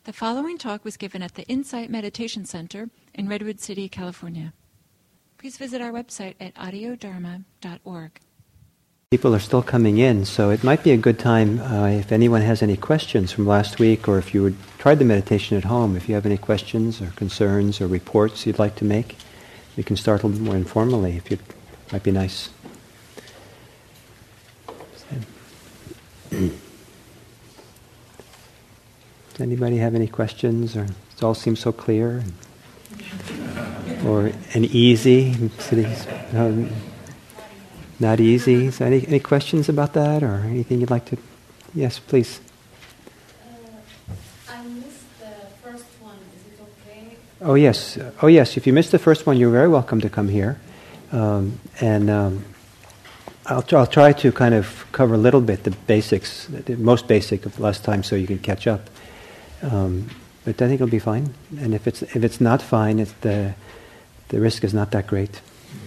The following talk was given at the Insight Meditation Center in Redwood City, California. Please visit our website at audiodharma.org. People are still coming in, so it might be a good time if anyone has any questions from last week, or if you tried the meditation at home, if you have any questions or concerns or reports you'd like to make, we can start a little more informally, if you might be nice. Does anybody have any questions, or does it all seem so clear and easy? Not easy. So any questions about that, or anything you'd like to? Yes, please. I missed the first one. Is it okay? Oh yes. If you missed the first one, you're very welcome to come here, and I'll try to kind of cover a little bit the basics, the most basic of last time, so you can catch up. But I think it'll be fine. And if it's not fine, the risk is not that great.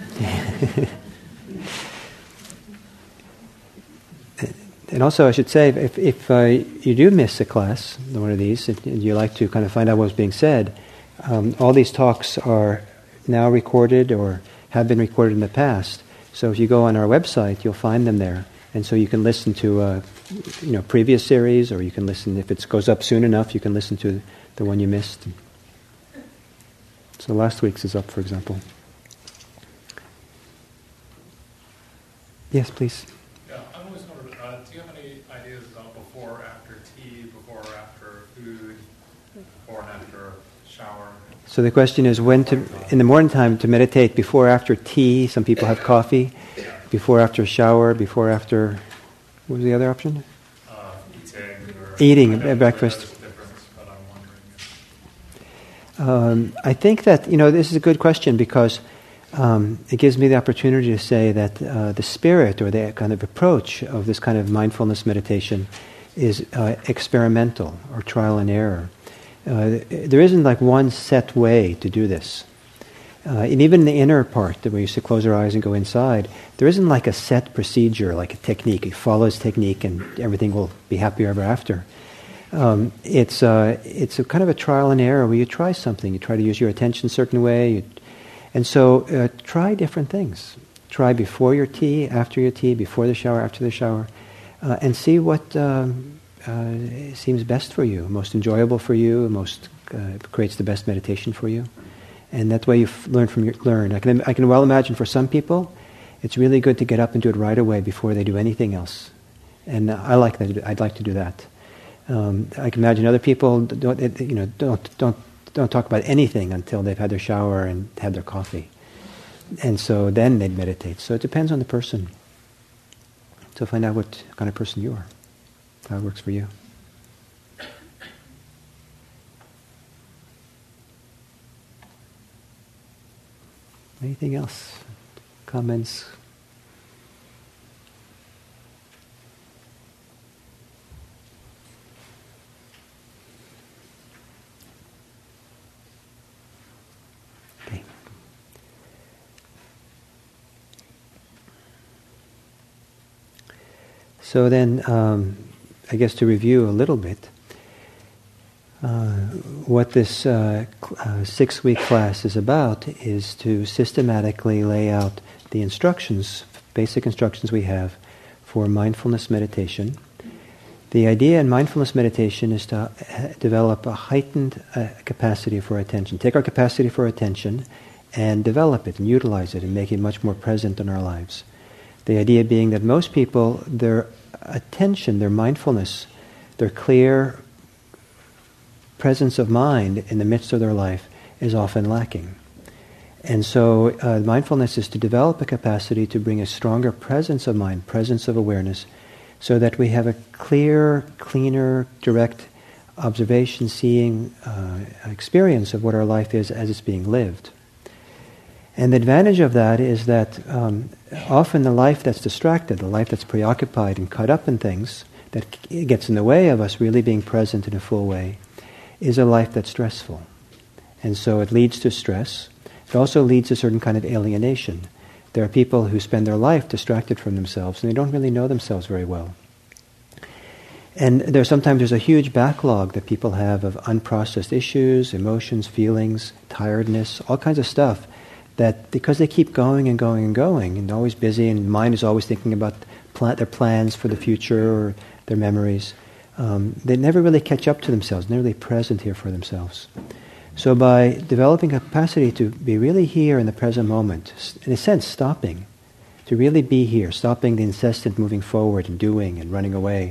And also, I should say, if you do miss a class, one of these, and you like to kind of find out what's being said, all these talks are now recorded or have been recorded in the past. So if you go on our website, you'll find them there. And so you can listen to previous series, or you can listen, if it goes up soon enough, you can listen to the one you missed. So last week's is up, for example. Yes, please. Yeah, I always wondered, do you have any ideas about before or after tea, before or after food, before and after shower? So the question is in the morning time to meditate before or after tea. Some people have coffee. Before or after shower, before or after, what was the other option? Eating breakfast. I think that, this is a good question, because it gives me the opportunity to say that the spirit, or the kind of approach of this kind of mindfulness meditation, is experimental, or trial and error. There isn't like one set way to do this. And even in the inner part, that we used to close our eyes and go inside, there isn't like a set procedure, like a technique. You follow this technique and everything will be happy ever after. It's a kind of a trial and error where you try something. You try to use your attention a certain way. And so try different things. Try before your tea, after your tea, before the shower, after the shower, and see what seems best for you, most enjoyable for you, most creates the best meditation for you. And that way you learn. I can well imagine for some people, it's really good to get up and do it right away before they do anything else. And I like that. I'd like to do that. I can imagine other people don't talk about anything until they've had their shower and had their coffee, and so then they'd meditate. So it depends on the person. So find out what kind of person you are, how it works for you. Anything else? Comments? Okay. So then, I guess to review a little bit, what this 6-week class is about is to systematically lay out the instructions, basic instructions we have for mindfulness meditation. The idea in mindfulness meditation is to develop a heightened capacity for attention. Take our capacity for attention and develop it and utilize it and make it much more present in our lives. The idea being that most people, their attention, their mindfulness, their clear presence of mind in the midst of their life is often lacking. And so mindfulness is to develop a capacity to bring a stronger presence of mind, presence of awareness, so that we have a clear, cleaner, direct observation, seeing experience of what our life is as it's being lived. And the advantage of that is that often the life that's distracted, the life that's preoccupied and caught up in things, that gets in the way of us really being present in a full way, is a life that's stressful. And so it leads to stress. It also leads to a certain kind of alienation. There are people who spend their life distracted from themselves and they don't really know themselves very well. And there's a huge backlog that people have of unprocessed issues, emotions, feelings, tiredness, all kinds of stuff that because they keep going and going and going and always busy and mind is always thinking about their plans for the future or their memories, they never really catch up to themselves, never really present here for themselves. So by developing a capacity to be really here in the present moment, in a sense stopping, to really be here, stopping the incessant moving forward and doing and running away,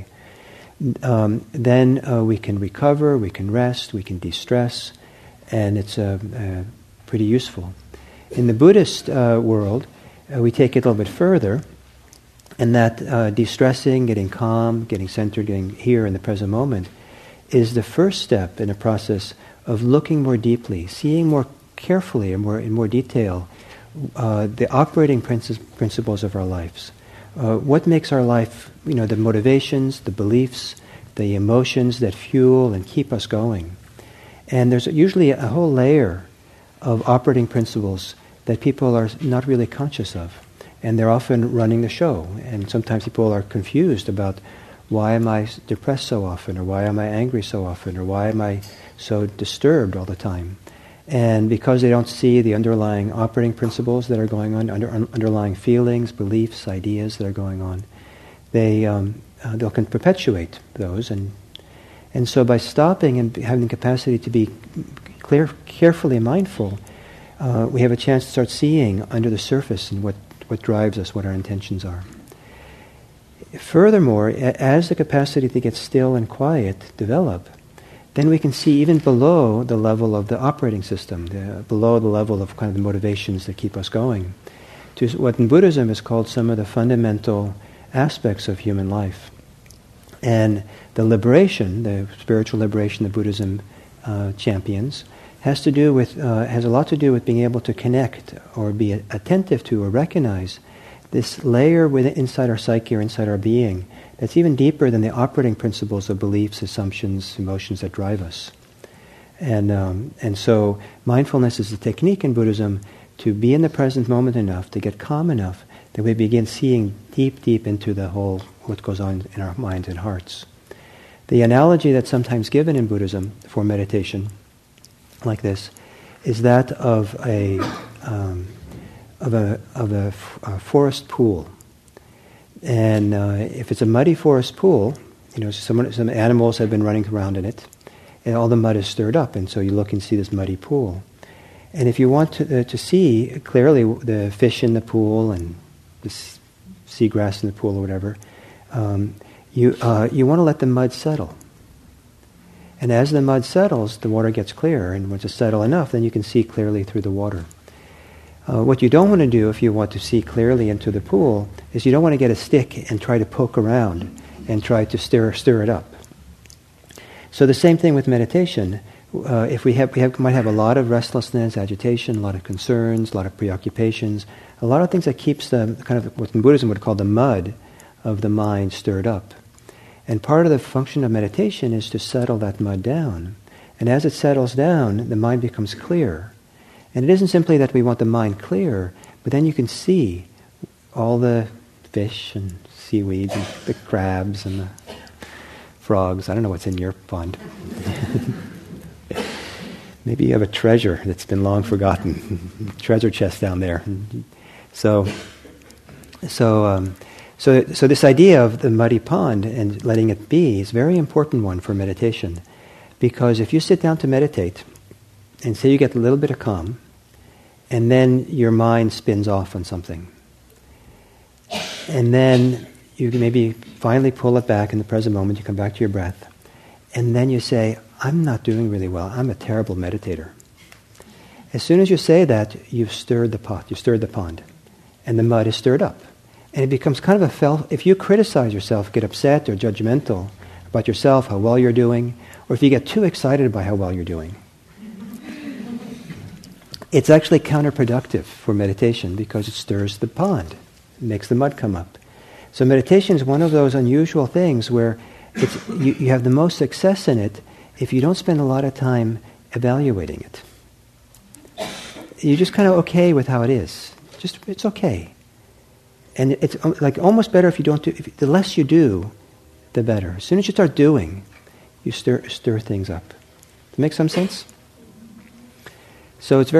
then we can recover, we can rest, we can de-stress, and it's pretty useful. In the Buddhist world, we take it a little bit further, and that de-stressing, getting calm, getting centered, getting here in the present moment, is the first step in a process of looking more deeply, seeing more carefully and in more detail the operating principles of our lives. What makes our life, the motivations, the beliefs, the emotions that fuel and keep us going. And there's usually a whole layer of operating principles that people are not really conscious of. And they're often running the show. And sometimes people are confused about why am I depressed so often, or why am I angry so often, or why am I so disturbed all the time. And because they don't see the underlying operating principles that are going on, underlying feelings, beliefs, ideas that are going on, they'll can perpetuate those. And so by stopping and having the capacity to be carefully mindful, we have a chance to start seeing under the surface and what drives us, what our intentions are. Furthermore, as the capacity to get still and quiet develop, then we can see even below the level of the operating system, below the level of kind of the motivations that keep us going, to what in Buddhism is called some of the fundamental aspects of human life. And the liberation, the spiritual liberation that Buddhism champions, has a lot to do with being able to connect or be attentive to or recognize this layer inside our psyche or inside our being that's even deeper than the operating principles of beliefs, assumptions, emotions that drive us. And so mindfulness is a technique in Buddhism to be in the present moment enough, to get calm enough, that we begin seeing deep into the whole, what goes on in our minds and hearts. The analogy that's sometimes given in Buddhism for meditation, like this, is that of a forest pool. And if it's a muddy forest pool, some animals have been running around in it, and all the mud is stirred up, and so you look and see this muddy pool. And if you want to see clearly the fish in the pool and the seagrass in the pool or whatever, you want to let the mud settle. And as the mud settles, the water gets clearer, and once it's settled enough, then you can see clearly through the water. What you don't want to do if you want to see clearly into the pool is you don't want to get a stick and try to poke around and try to stir it up. So the same thing with meditation. If we might have a lot of restlessness, agitation, a lot of concerns, a lot of preoccupations, a lot of things that keeps the kind of what in Buddhism would call the mud of the mind stirred up. And part of the function of meditation is to settle that mud down. And as it settles down, the mind becomes clear. And it isn't simply that we want the mind clear, but then you can see all the fish and seaweeds and the crabs and the frogs. I don't know what's in your pond. Maybe you have a treasure that's been long forgotten. Treasure chest down there. So this idea of the muddy pond and letting it be is a very important one for meditation. Because if you sit down to meditate, and say you get a little bit of calm, and then your mind spins off on something. And then you can maybe finally pull it back in the present moment, you come back to your breath, and then you say, I'm not doing really well, I'm a terrible meditator. As soon as you say that, you've stirred the pot, you've stirred the pond, and the mud is stirred up. And it becomes kind of if you criticize yourself, get upset or judgmental about yourself, how well you're doing, or if you get too excited by how well you're doing, it's actually counterproductive for meditation because it stirs the pond. It makes the mud come up. So meditation is one of those unusual things where you have the most success in it if you don't spend a lot of time evaluating it. You're just kind of okay with how it is. It's okay. And it's like almost better if you don't do. The less you do, the better. As soon as you start doing, you stir things up. Does it make some sense? So it's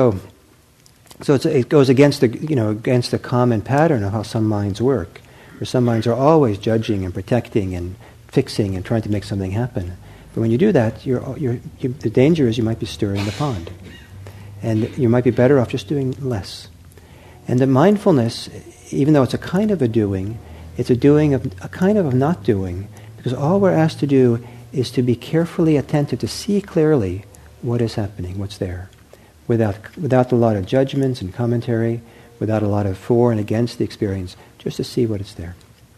it goes against the common pattern of how some minds work, where some minds are always judging and protecting and fixing and trying to make something happen. But when you do that, the danger is you might be stirring the pond, and you might be better off just doing less. And the mindfulness, even though it's a kind of a doing, it's a doing of a kind of not doing, because all we're asked to do is to be carefully attentive, to see clearly what is happening, what's there, without a lot of judgments and commentary, without a lot of for and against the experience, just to see what is there.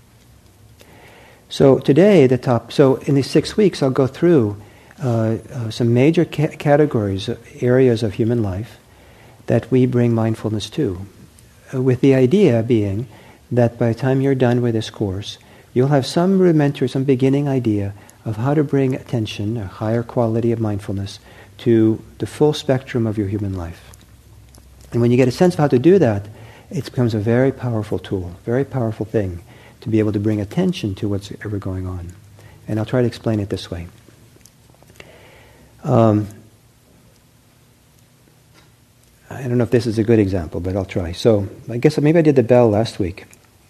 So today, so in these 6 weeks, I'll go through some major categories, areas of human life that we bring mindfulness to, with the idea being that by the time you're done with this course, you'll have some rudimentary, some beginning idea of how to bring attention, a higher quality of mindfulness, to the full spectrum of your human life. And when you get a sense of how to do that, it becomes a very powerful tool, very powerful thing to be able to bring attention to what's ever going on. And I'll try to explain it this way. I don't know if this is a good example, but I'll try. So I guess maybe I did the bell last week.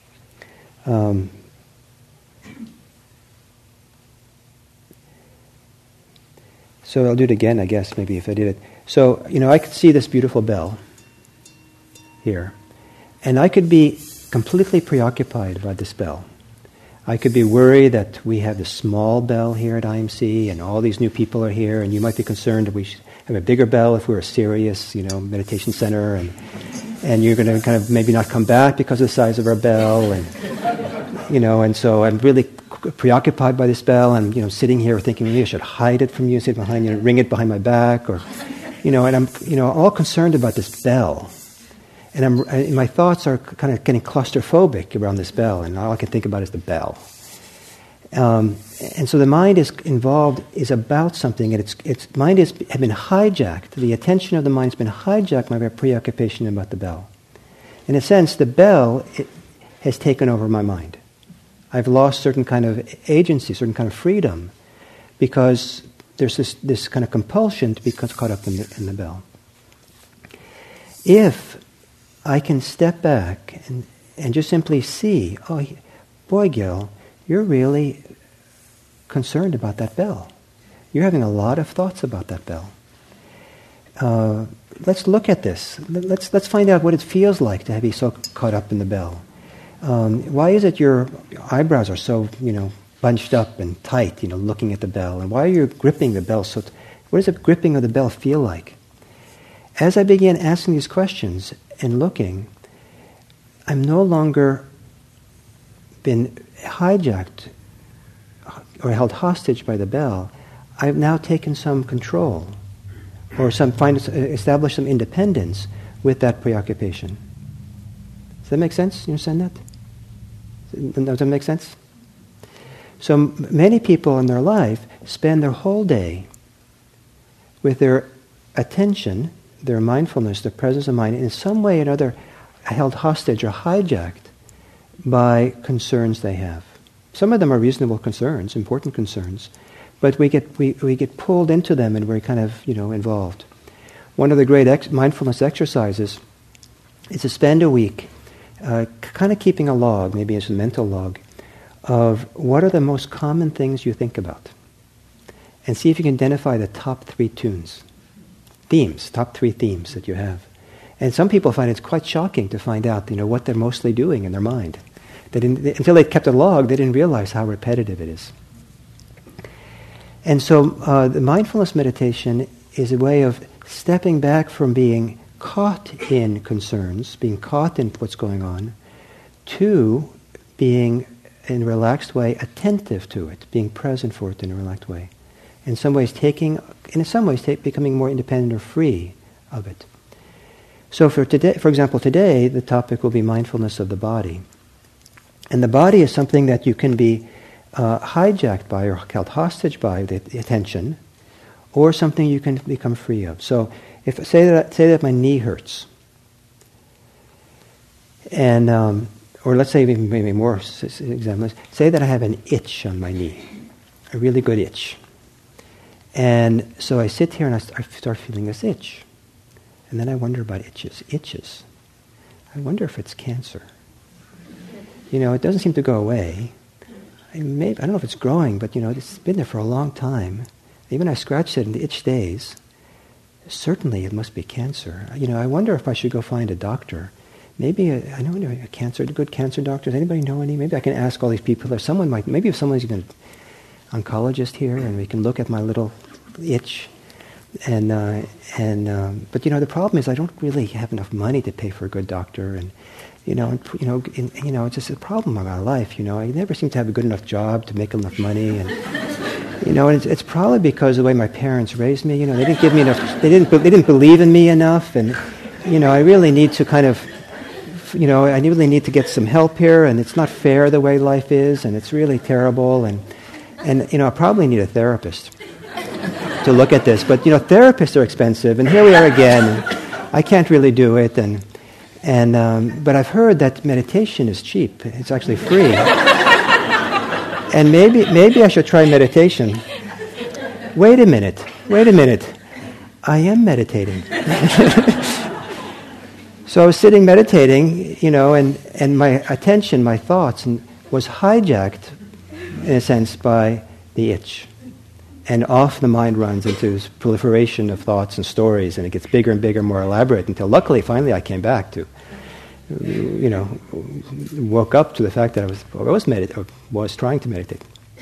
So I'll do it again, I guess, maybe if I did it. So, I could see this beautiful bell here. And I could be completely preoccupied by this bell. I could be worried that we have this small bell here at IMC and all these new people are here, and you might be concerned that we should have a bigger bell if we're a serious, meditation center, and you're going to kind of maybe not come back because of the size of our bell, and so I'm really preoccupied by this bell, and sitting here thinking maybe I should hide it from you, sit behind you, ring it behind my back, or and I'm all concerned about this bell. And my thoughts are kind of getting claustrophobic around this bell, and all I can think about is the bell. And so the mind is about something, and its mind has been hijacked. The attention of the mind has been hijacked by my preoccupation about the bell. In a sense, the bell has taken over my mind. I've lost certain kind of agency, certain kind of freedom, because there's this kind of compulsion to be caught up in the bell. If I can step back and just simply see, oh, boy, Gil, you're really concerned about that bell. You're having a lot of thoughts about that bell. Let's look at this. Let's find out what it feels like to be so caught up in the bell. Why is it your eyebrows are so, bunched up and tight, looking at the bell? And why are you gripping the bell so? What does the gripping of the bell feel like? As I began asking these questions and looking, I'm no longer been hijacked or held hostage by the bell. I've now taken some control or established some independence with that preoccupation. Does that make sense? You understand that? Does that make sense? So many people in their life spend their whole day with their attention, their mindfulness, their presence of mind, in some way or another held hostage or hijacked by concerns they have. Some of them are reasonable concerns, important concerns, but we get pulled into them and we're kind of involved. One of the great mindfulness exercises is to spend a week kind of keeping a log, maybe it's a mental log, of what are the most common things you think about, and see if you can identify the top 3 top 3 themes that you have. And some people find it's quite shocking to find out, what they're mostly doing in their mind. Until they kept a log, they didn't realize how repetitive it is. And so the mindfulness meditation is a way of stepping back from being caught in concerns, being caught in what's going on, to being, in a relaxed way, attentive to it, being present for it in a relaxed way. In some ways becoming more independent or free of it. So for example, today the topic will be mindfulness of the body. And the body is something that you can be hijacked by or held hostage by the attention, or something you can become free of. So say that my knee hurts, and or let's say maybe more examples, say that I have an itch on my knee, a really good itch. And so I sit here and I start feeling this itch. And then I wonder about itches. I wonder if it's cancer. It doesn't seem to go away. I don't know if it's growing, but it's been there for a long time. Even I scratched it and the itch stays. Certainly it must be cancer. I wonder if I should go find a doctor. Maybe I know a good cancer doctor. Does anybody know any? Maybe I can ask all these people. Maybe if someone's an oncologist here, and we can look at my little itch. But the problem is I don't really have enough money to pay for a good doctor, and it's just a problem in my life. I never seem to have a good enough job to make enough money, and it's probably because of the way my parents raised me. They didn't give me enough. They didn't believe in me enough, and I really need to kind of. I really need to get some help here, and it's not fair the way life is, and it's really terrible, and I probably need a therapist to look at this. But therapists are expensive, and here we are again. And I can't really do it, but I've heard that meditation is cheap. It's actually free, and maybe I should try meditation. Wait a minute. I am meditating. So I was sitting meditating, and my attention, my thoughts, was hijacked, in a sense, by the itch. And off the mind runs into this proliferation of thoughts and stories, and it gets bigger and bigger, more elaborate, until luckily, finally, I came back to, woke up to the fact that I was trying to meditate.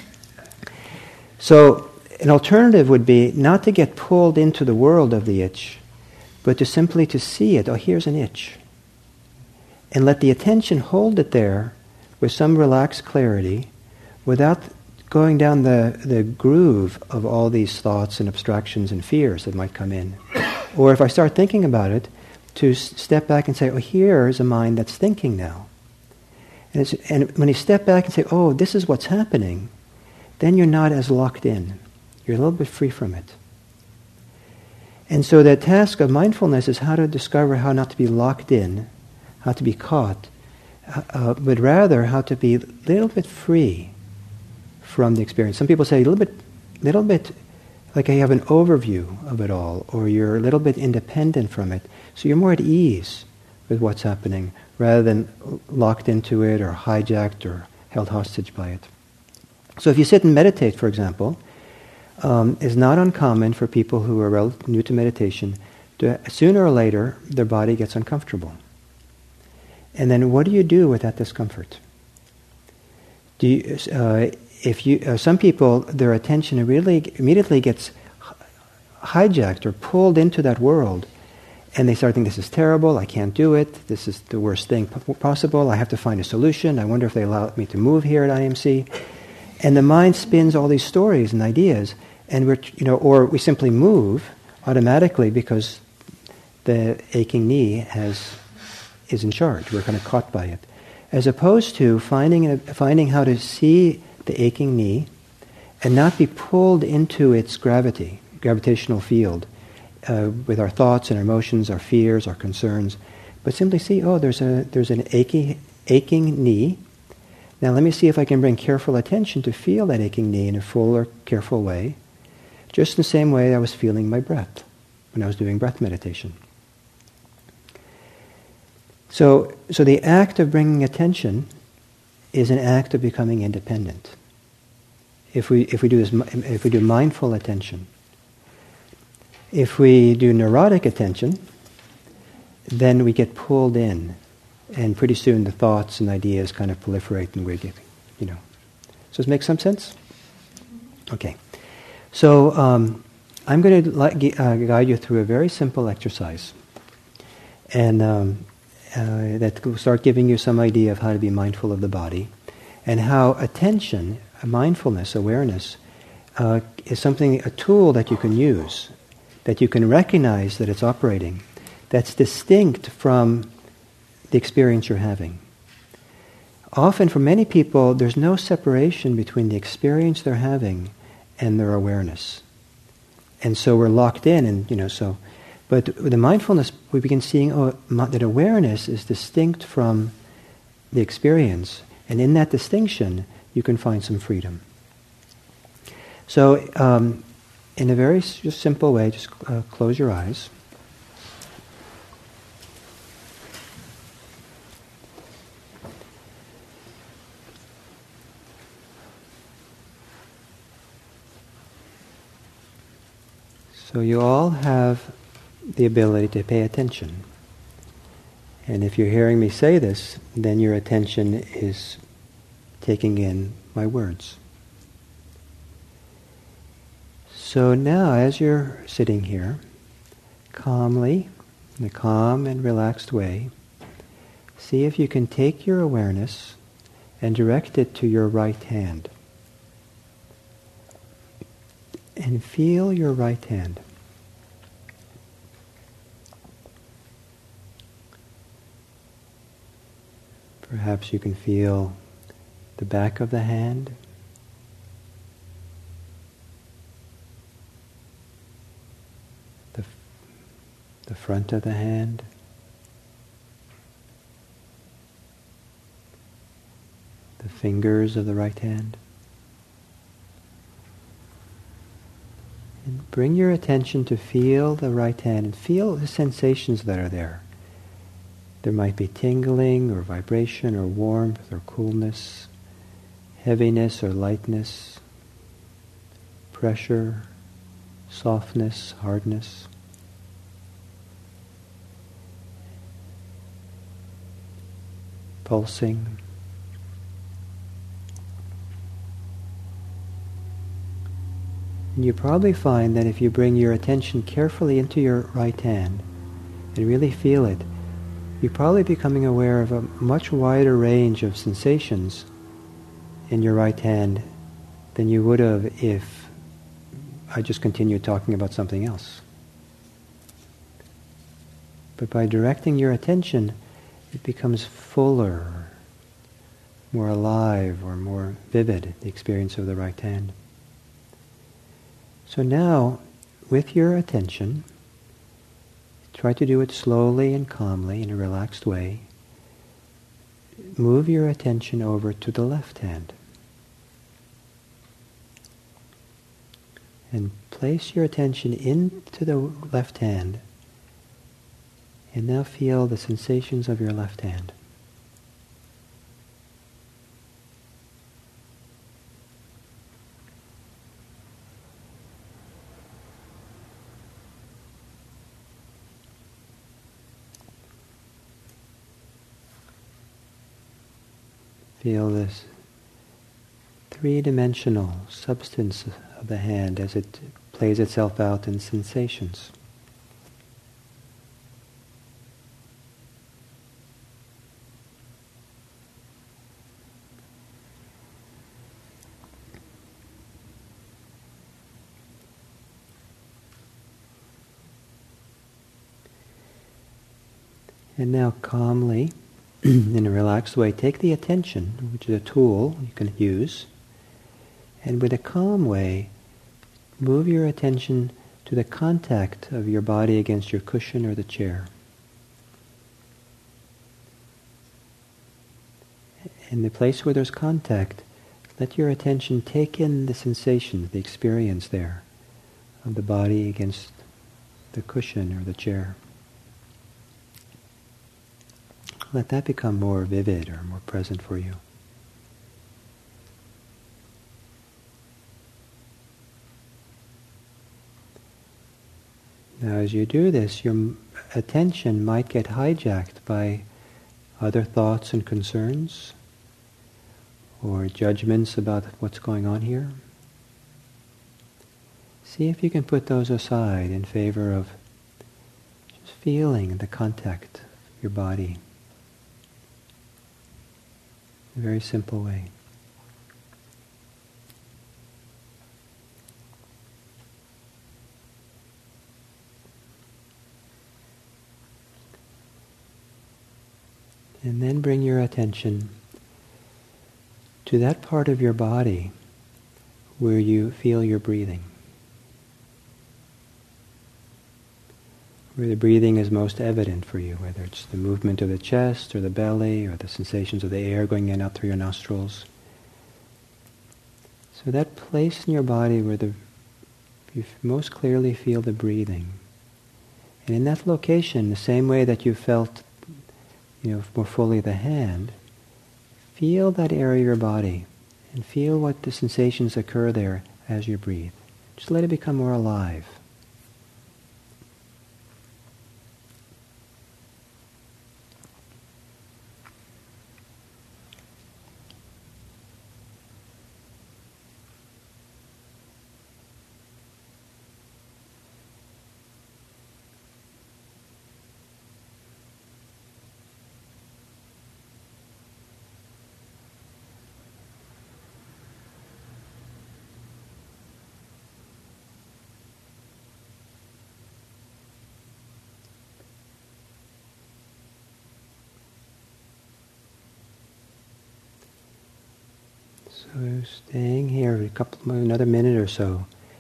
So an alternative would be not to get pulled into the world of the itch, but to simply to see it. Oh, here's an itch. And let the attention hold it there with some relaxed clarity without going down the groove of all these thoughts and abstractions and fears that might come in. Or if I start thinking about it, to step back and say, oh, here's a mind that's thinking now. And when you step back and say, oh, this is what's happening, then you're not as locked in. You're a little bit free from it. And so the task of mindfulness is how to discover how not to be locked in, how to be caught, but rather how to be a little bit free from the experience. Some people say a little bit like you have an overview of it all, or you're a little bit independent from it. So you're more at ease with what's happening, rather than locked into it or hijacked or held hostage by it. So if you sit and meditate, for example, it's not uncommon for people who are new to meditation to, sooner or later, their body gets uncomfortable. And then what do you do with that discomfort? Some people, their attention really immediately gets hijacked or pulled into that world, and they start thinking, this is terrible, I can't do it, this is the worst thing possible, I have to find a solution, I wonder if they allow me to move here at IMC. And the mind spins all these stories and ideas, and or we simply move automatically because the aching knee is in charge. We're kind of caught by it, as opposed to finding how to see the aching knee and not be pulled into its gravitational field with our thoughts and our emotions, our fears, our concerns, but simply see, oh, there's an aching knee. Now let me see if I can bring careful attention to feel that aching knee in a full or careful way, just in the same way I was feeling my breath when I was doing breath meditation. So the act of bringing attention is an act of becoming independent. If we do mindful attention. If we do neurotic attention, then we get pulled in. And pretty soon the thoughts and ideas kind of proliferate and we get, So does it make some sense? Okay. So I'm going to guide you through a very simple exercise. And that will start giving you some idea of how to be mindful of the body. And how attention, mindfulness, awareness, is a tool that you can use, that you can recognize that it's operating, that's distinct from the experience you're having. Often for many people, there's no separation between the experience they're having and their awareness. And so we're locked in, but with the mindfulness, we begin seeing that awareness is distinct from the experience. And in that distinction, you can find some freedom. So, in a very just simple way, just close your eyes. So you all have the ability to pay attention. And if you're hearing me say this, then your attention is taking in my words. So now, as you're sitting here, calmly, in a calm and relaxed way, see if you can take your awareness and direct it to your right hand. And feel your right hand. Perhaps you can feel the back of the hand, the front of the hand, the fingers of the right hand. And bring your attention to feel the right hand and feel the sensations that are there. There might be tingling or vibration or warmth or coolness, heaviness or lightness, pressure, softness, hardness. Pulsing. And you probably find that if you bring your attention carefully into your right hand and really feel it, you're probably becoming aware of a much wider range of sensations in your right hand than you would have if I just continued talking about something else. But by directing your attention, it becomes fuller, more alive, or more vivid, the experience of the right hand. So now, with your attention, try to do it slowly and calmly in a relaxed way. Move your attention over to the left hand. And place your attention into the left hand. And now feel the sensations of your left hand. Feel this three-dimensional substance of the hand as it plays itself out in sensations. And now calmly, in a relaxed way, take the attention, which is a tool you can use, and with a calm way, move your attention to the contact of your body against your cushion or the chair. In the place where there's contact, let your attention take in the sensation, the experience there, of the body against the cushion or the chair. Let that become more vivid or more present for you. Now as you do this, your attention might get hijacked by other thoughts and concerns or judgments about what's going on here. See if you can put those aside in favor of just feeling the contact of your body. A very simple way. And then bring your attention to that part of your body where you feel your breathing. where the breathing is most evident for you, whether it's the movement of the chest or the belly or the sensations of the air going in and out through your nostrils. So that place in your body where you most clearly feel the breathing. And in that location, the same way that you felt, more fully the hand, feel that area of your body and feel what the sensations occur there as you breathe. Just let it become more alive. So staying here another minute or so,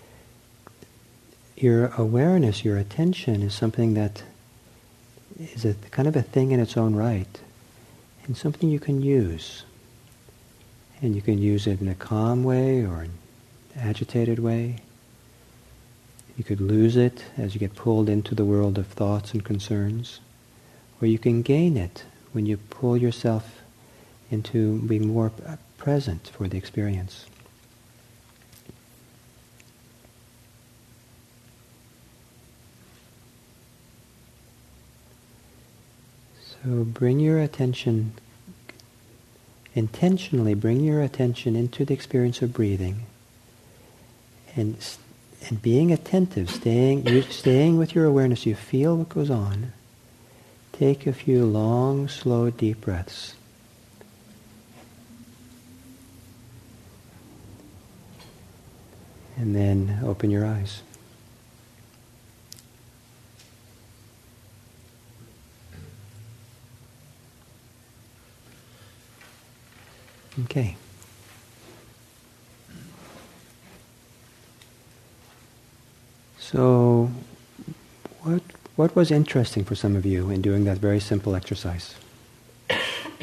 your awareness, your attention is something that is a kind of a thing in its own right, and something you can use. And you can use it in a calm way or an agitated way. You could lose it as you get pulled into the world of thoughts and concerns, or you can gain it when you pull yourself into being more present for the experience. So bring your attention, intentionally bring your attention into the experience of breathing, and being attentive, staying with your awareness. You feel what goes on. Take a few long, slow, deep breaths. And then open your eyes. Okay. So, what was interesting for some of you in doing that very simple exercise? I'd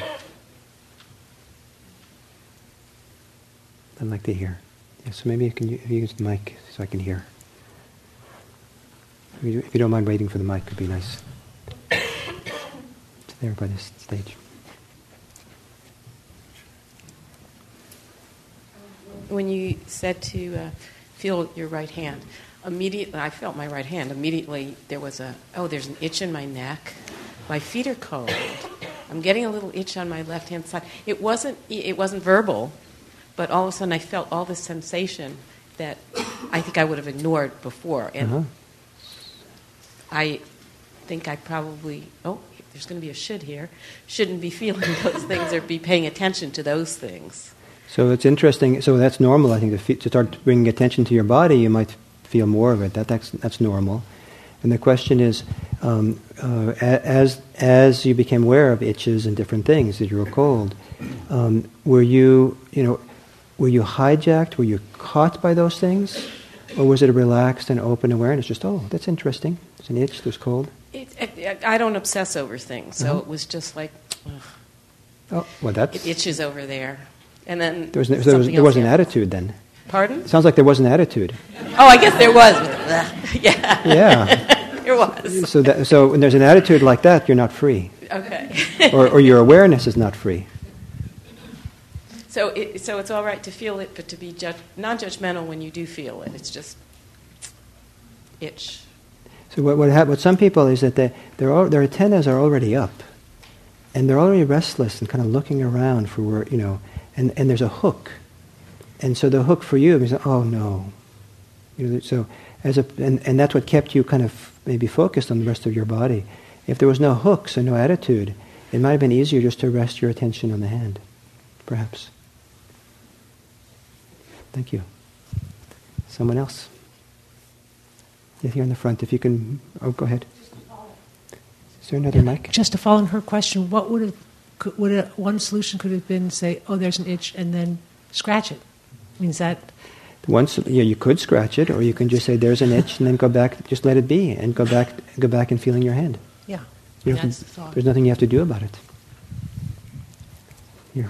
like to hear. Yeah, so maybe if you use the mic so I can hear. If you don't mind waiting for the mic, it would be nice. It's there by this stage. When you said to feel your right hand, immediately I felt my right hand. Immediately there was there's an itch in my neck. My feet are cold. I'm getting a little itch on my left hand side. It wasn't verbal. But all of a sudden I felt all this sensation that I think I would have ignored before. And I think I probably, there's going to be a should here, shouldn't be feeling those things or be paying attention to those things. So it's interesting. So that's normal, I think, to start bringing attention to your body. You might feel more of it. That's normal. And the question is, as you became aware of itches and different things, as you were cold, were you hijacked? Were you caught by those things? Or was it a relaxed and open awareness? Just, that's interesting. There's an itch, there's cold. I don't obsess over things, so it was just like, it itches over there. And then there was an attitude then. Pardon? It sounds like there was an attitude. Oh, I guess there was. Yeah. Yeah. There was. So when there's an attitude like that, you're not free. Okay. or your awareness is not free. So it's all right to feel it, but to be non-judgmental when you do feel it. It's just itch. So what some people is that their antennas are already up, and they're already restless and kind of looking around for where, and there's a hook, and so the hook for you is no, so and that's what kept you kind of maybe focused on the rest of your body. If there was no hooks and no attitude, it might have been easier just to rest your attention on the hand, perhaps. Thank you. Someone else? Yeah, here in the front, if you can. Oh, go ahead. Is there another mic? Just to follow her question, what one solution could have been say, there's an itch, and then scratch it? Means that. Once you could scratch it, or you can just say there's an itch, and then go back, just let it be, and go back and feeling your hand. Yeah. There's nothing you have to do about it. Here.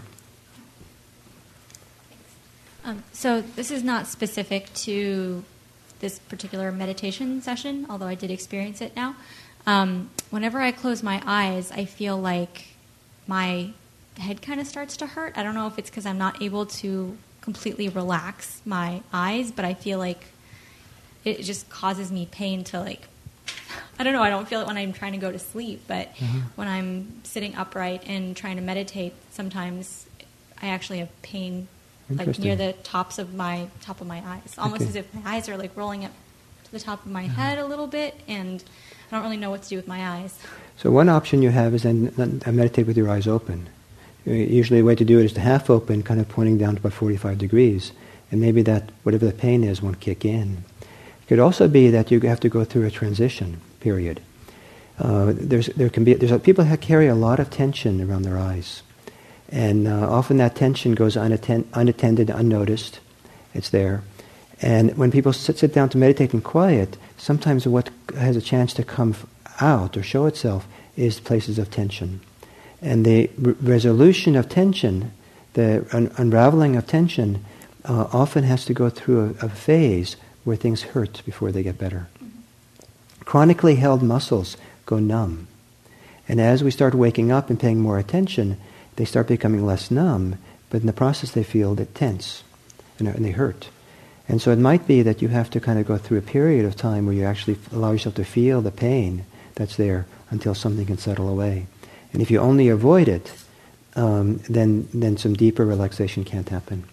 So this is not specific to this particular meditation session, although I did experience it now. Whenever I close my eyes, I feel like my head kind of starts to hurt. I don't know if it's because I'm not able to completely relax my eyes, but I feel like it just causes me pain to, like, I don't know, I don't feel it when I'm trying to go to sleep, but when I'm sitting upright and trying to meditate, sometimes I actually have pain like near the top of my eyes, almost as if my eyes are like rolling up to the top of my head a little bit, and I don't really know what to do with my eyes. So one option you have is then meditate with your eyes open. Usually the way to do it is to half open, kind of pointing down to about 45 degrees, and maybe that, whatever the pain is, won't kick in. It could also be that you have to go through a transition period. There's people who carry a lot of tension around their eyes, and often that tension goes unattended, unnoticed. It's there. And when people sit down to meditate in quiet, sometimes what has a chance to come out or show itself is places of tension. And the resolution of tension, the unraveling of tension, often has to go through a phase where things hurt before they get better. Chronically held muscles go numb. And as we start waking up and paying more attention, they start becoming less numb, but in the process they feel tense and they hurt. And so it might be that you have to kind of go through a period of time where you actually allow yourself to feel the pain that's there until something can settle away. And if you only avoid it, then some deeper relaxation can't happen.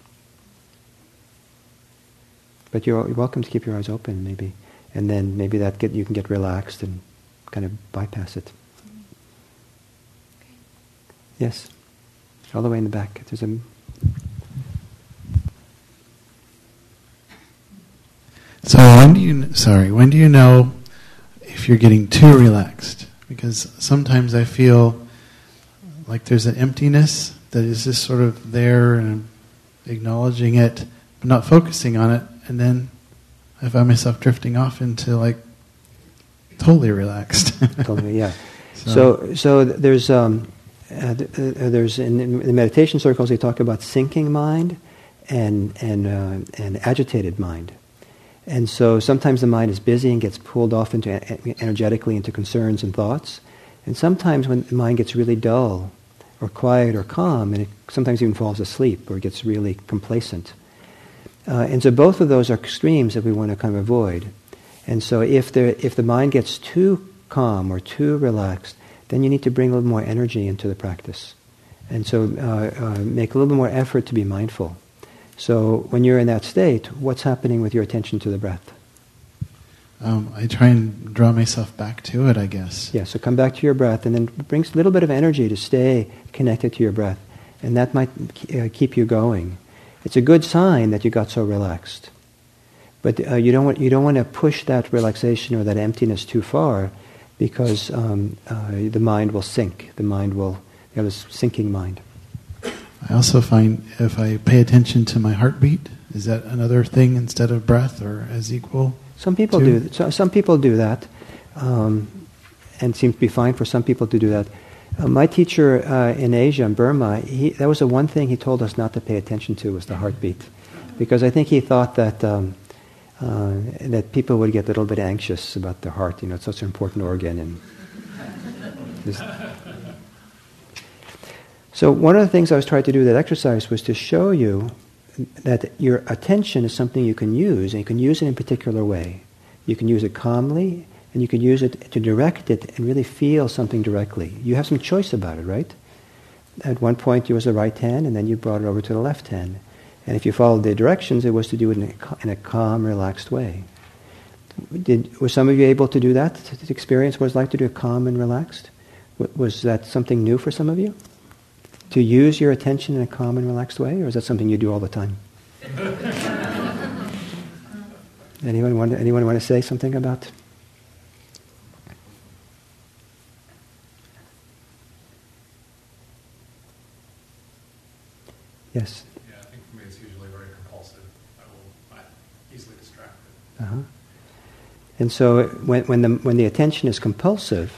But you're welcome to keep your eyes open, maybe, and then maybe you can get relaxed and kind of bypass it. Yes, all the way in the back. There's a. So when do you know if you're getting too relaxed? Because sometimes I feel like there's an emptiness that is just sort of there, and I'm acknowledging it, but not focusing on it, and then I find myself drifting off into like totally relaxed. Totally, yeah. So there's in the meditation circles they talk about sinking mind and agitated mind. And so sometimes the mind is busy and gets pulled off energetically into concerns and thoughts. And sometimes when the mind gets really dull or quiet or calm, and it sometimes even falls asleep or gets really complacent. And so both of those are extremes that we want to kind of avoid. And so if the mind gets too calm or too relaxed, then you need to bring a little more energy into the practice. And so make a little bit more effort to be mindful. So when you're in that state, what's happening with your attention to the breath? I try and draw myself back to it, I guess. Yeah, so come back to your breath, and then bring a little bit of energy to stay connected to your breath. And that might keep you going. It's a good sign that you got so relaxed. But you don't want to push that relaxation or that emptiness too far, because the mind will sink. You have a sinking mind. I also find if I pay attention to my heartbeat, is that another thing instead of breath, or as equal? Some people do. Some people do that, and seems to be fine for some people to do that. My teacher in Asia, in Burma, that was the one thing he told us not to pay attention to, was the heartbeat, because I think he thought that that people would get a little bit anxious about their heart. It's such an important organ, and so one of the things I was trying to do with that exercise was to show you that your attention is something you can use, and you can use it in a particular way. You can use it calmly, and you can use it to direct it and really feel something directly. You have some choice about it, right? At one point it was the right hand, and then you brought it over to the left hand. And if you followed the directions, it was to do it in a calm, relaxed way. Were some of you able to do that, to experience what it's like to do it calm and relaxed? Was that something new for some of you? To use your attention in a calm and relaxed way, or is that something you do all the time? Anyone want to say something about? Yes. Yeah, I think for me it's usually very compulsive. And so when the attention is compulsive,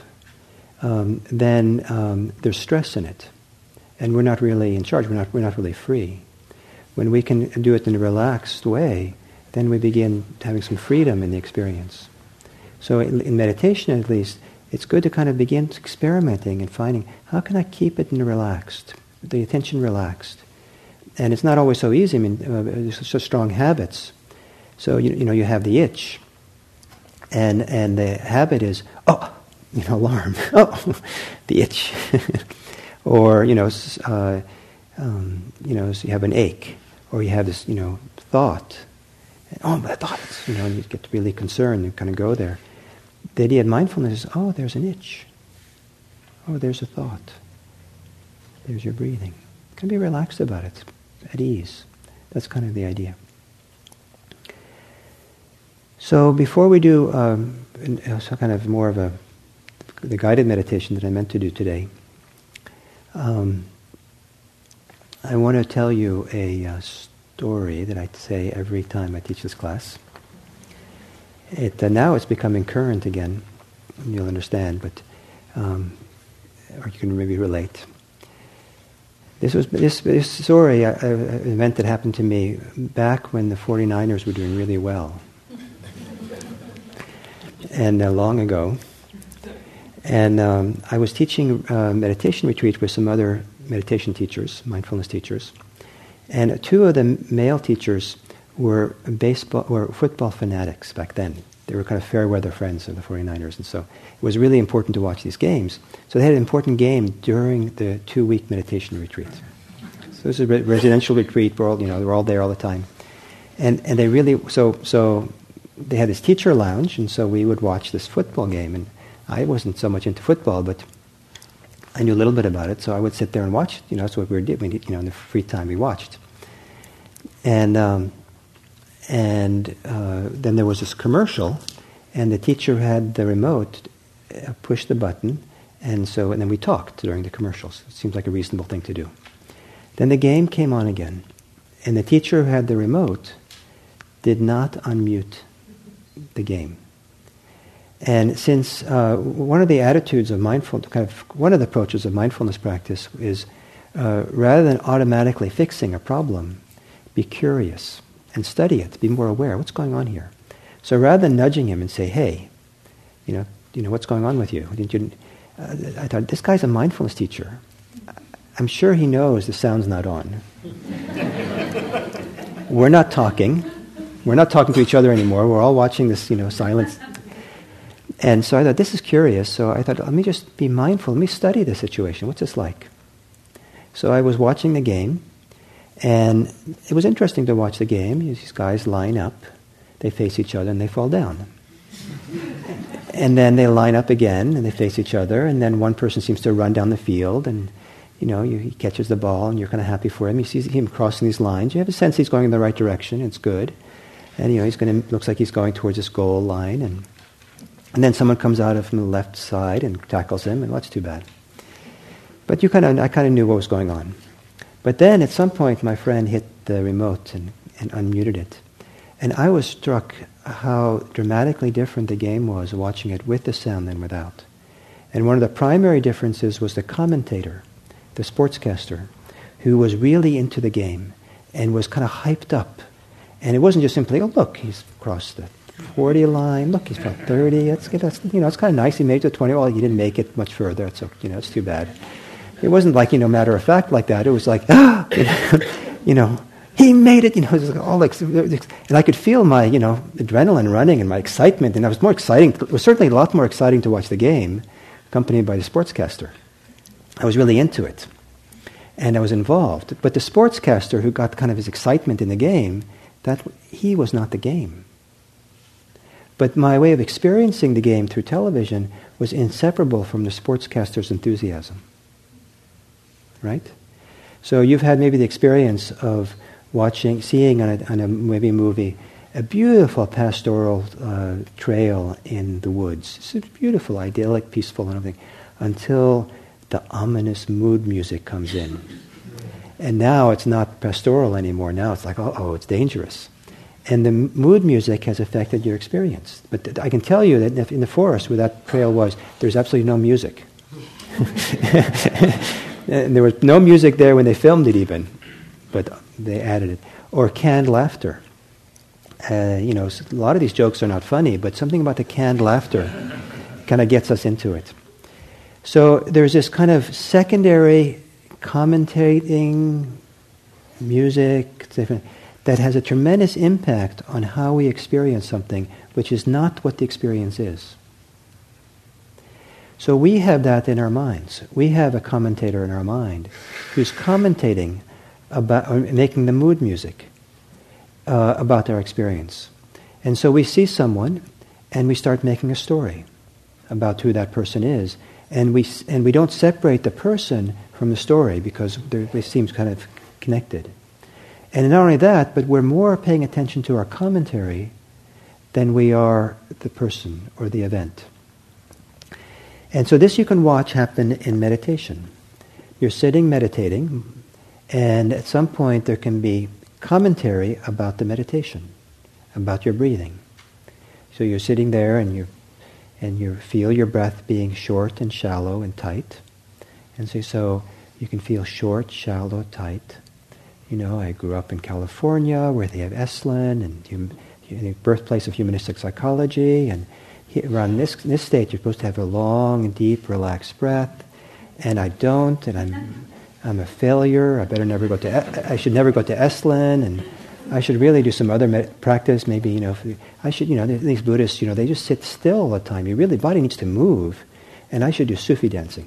then there's stress in it, and we're not really in charge. We're not really free. When we can do it in a relaxed way, then we begin having some freedom in the experience. So in meditation, at least, it's good to kind of begin experimenting and finding, how can I keep it in relaxed, the attention relaxed? And it's not always so easy. I mean, there's such strong habits. So you have the itch, and the habit is, alarm, the itch, or so you have an ache, or you have this thought, and, my thoughts, and you get really concerned. You kind of go there. The idea of mindfulness is, there's an itch, there's a thought, there's your breathing. You can be relaxed about it, at ease. That's kind of the idea. So before we do kind of more of the guided meditation that I meant to do today, I want to tell you a story that I say every time I teach this class. Now it's becoming current again, and you'll understand, but or you can maybe relate. This story, an event that happened to me back when the 49ers were doing really well, and long ago. And I was teaching a meditation retreat with some other meditation teachers, mindfulness teachers, and two of the male teachers were football fanatics back then. They were kind of fair weather friends of the 49ers, and so it was really important to watch these games. So they had an important game during the 2-week meditation retreat. So this is a residential retreat. We're all, they're all there all the time, and they really so they had this teacher lounge, and so we would watch this football game. And I wasn't so much into football, but I knew a little bit about it, so I would sit there and watch. That's what we did. In the free time we watched, and then there was this commercial, and the teacher had the remote, push the button, and then we talked during the commercials. It seems like a reasonable thing to do. Then the game came on again, and the teacher who had the remote did not unmute the game. And since one of the attitudes of one of the approaches of mindfulness practice is rather than automatically fixing a problem, be curious and study it, be more aware. What's going on here? So rather than nudging him and say, "Hey, what's going on with you?" I thought, this guy's a mindfulness teacher. I'm sure he knows the sound's not on. We're not talking. We're not talking to each other anymore. We're all watching this, silence. And so I thought, this is curious. So I thought, let me just be mindful. Let me study the situation. What's this like? So I was watching the game, and it was interesting to watch the game. These guys line up, they face each other, and they fall down. And then they line up again, and they face each other, and then one person seems to run down the field, and he catches the ball, and you're kind of happy for him. You see him crossing these lines. You have a sense he's going in the right direction. It's good. And looks like he's going towards this goal line, and then someone comes out from the left side and tackles him, and that's too bad. But I kind of knew what was going on. But then at some point, my friend hit the remote and unmuted it, and I was struck how dramatically different the game was watching it with the sound than without. And one of the primary differences was the commentator, the sportscaster, who was really into the game and was kind of hyped up. And it wasn't just simply, look, he's crossed the 40 line. Look, he's about 30. It's kind of nice. He made it to 20. Well, he didn't make it much further. It's too bad. It wasn't like, matter of fact like that. It was like, he made it. It was all like, and I could feel my, adrenaline running and my excitement. And it was more exciting. It was certainly a lot more exciting to watch the game, accompanied by the sportscaster. I was really into it, and I was involved. But the sportscaster, who got kind of his excitement in the game, that he was not the game. But my way of experiencing the game through television was inseparable from the sportscaster's enthusiasm. Right? So you've had maybe the experience of seeing on a maybe movie, a beautiful pastoral trail in the woods. It's beautiful, idyllic, peaceful, and everything, until the ominous mood music comes in. And now it's not pastoral anymore. Now it's like, it's dangerous. And the mood music has affected your experience. But I can tell you that in the forest where that trail was, there's absolutely no music. And there was no music there when they filmed it even, but they added it. Or canned laughter. A lot of these jokes are not funny, but something about the canned laughter kind of gets us into it. So there's this kind of secondary commentating music that has a tremendous impact on how we experience something, which is not what the experience is. So we have that in our minds. We have a commentator in our mind who's commentating about, or making the mood music about our experience. And so we see someone and we start making a story about who that person is. And we don't separate the person from the story because they seem kind of connected. And not only that, but we're more paying attention to our commentary than we are the person or the event. And so this you can watch happen in meditation. You're sitting meditating, and at some point there can be commentary about the meditation, about your breathing. So you're sitting there and you feel your breath being short and shallow and tight. And so you can feel short, shallow, tight. I grew up in California where they have Esalen and the birthplace of humanistic psychology, and around this state you're supposed to have a long, deep, relaxed breath, and I don't, and I'm a failure. I should never go to Esalen, and I should really do some other practice. Maybe I should. These Buddhists, they just sit still all the time. Body needs to move, and I should do Sufi dancing.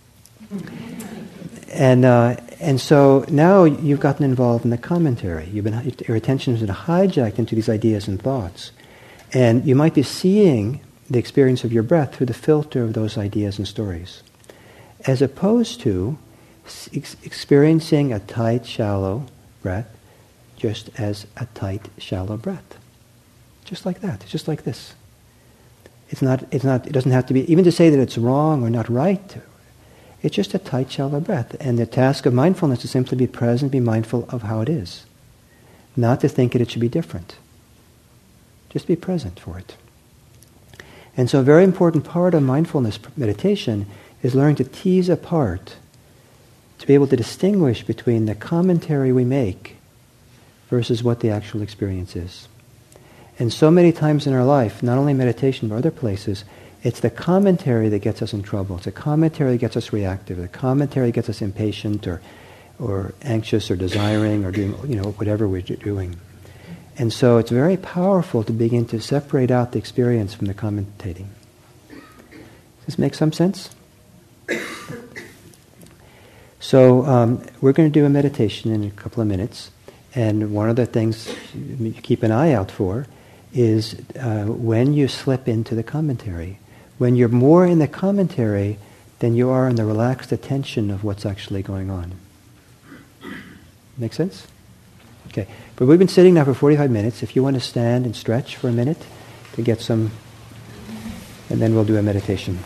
And so now you've gotten involved in the commentary. Your attention has been hijacked into these ideas and thoughts, and you might be seeing the experience of your breath through the filter of those ideas and stories, as opposed to experiencing a tight, shallow breath just as a tight, shallow breath. Just like that. It's just like this. It doesn't have to be, even to say that it's wrong or not right, it's just a tight, shallow breath. And the task of mindfulness is simply be present, be mindful of how it is. Not to think that it should be different. Just be present for it. And so a very important part of mindfulness meditation is learning to tease apart, to be able to distinguish between the commentary we make versus what the actual experience is. And so many times in our life, not only meditation but other places, it's the commentary that gets us in trouble. It's the commentary that gets us reactive. The commentary that gets us impatient or anxious or desiring or doing whatever we're doing. And so it's very powerful to begin to separate out the experience from the commentating. Does this make some sense? So we're going to do a meditation in a couple of minutes. And one of the things you keep an eye out for is when you slip into the commentary. When you're more in the commentary than you are in the relaxed attention of what's actually going on. Make sense? Okay. But we've been sitting now for 45 minutes. If you want to stand and stretch for a minute to get some, and then we'll do a meditation.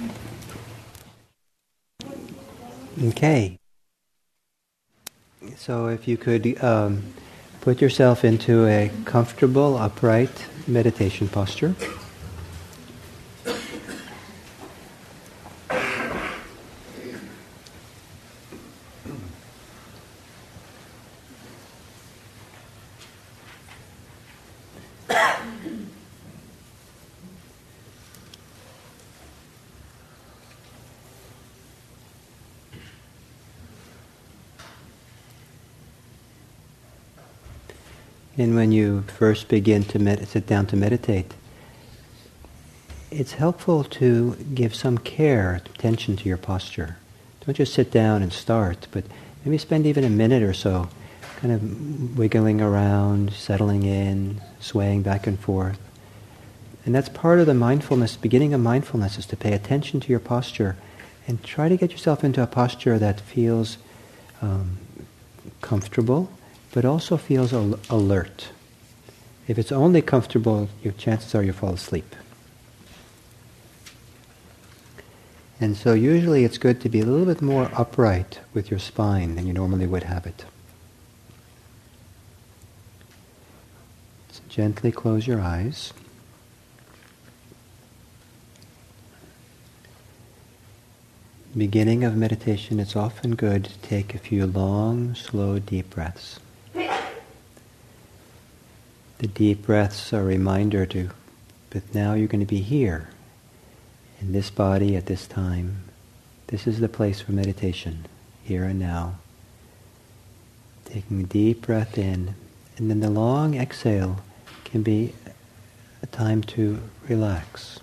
Okay. So if you could put yourself into a comfortable, upright meditation posture. And when you first begin to sit down to meditate, it's helpful to give some care, attention to your posture. Don't just sit down and start, but maybe spend even a minute or so kind of wiggling around, settling in, swaying back and forth. And that's part of the mindfulness, beginning of mindfulness, is to pay attention to your posture and try to get yourself into a posture that feels comfortable, but also feels alert. If it's only comfortable, your chances are you'll fall asleep. And so usually it's good to be a little bit more upright with your spine than you normally would have it. gently close your eyes. Beginning of meditation, it's often good to take a few long, slow, deep breaths. The deep breaths are a reminder but now you're going to be here, in this body at this time. This is the place for meditation, here and now. Taking a deep breath in, and then the long exhale can be a time to relax.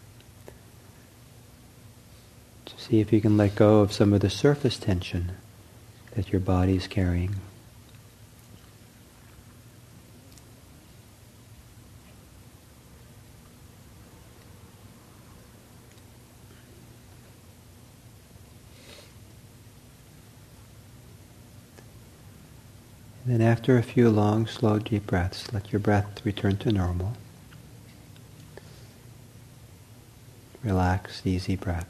To see if you can let go of some of the surface tension that your body is carrying. Then after a few long, slow, deep breaths, let your breath return to normal. Relaxed, easy breath.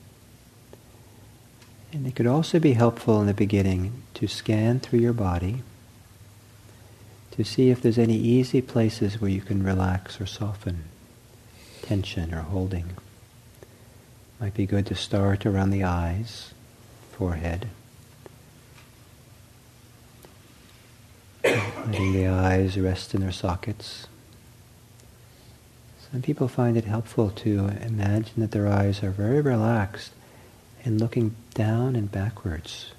And it could also be helpful in the beginning to scan through your body to see if there's any easy places where you can relax or soften tension or holding. Might be good to start around the eyes, forehead. Letting the eyes rest in their sockets. Some people find it helpful to imagine that their eyes are very relaxed and looking down and backwards.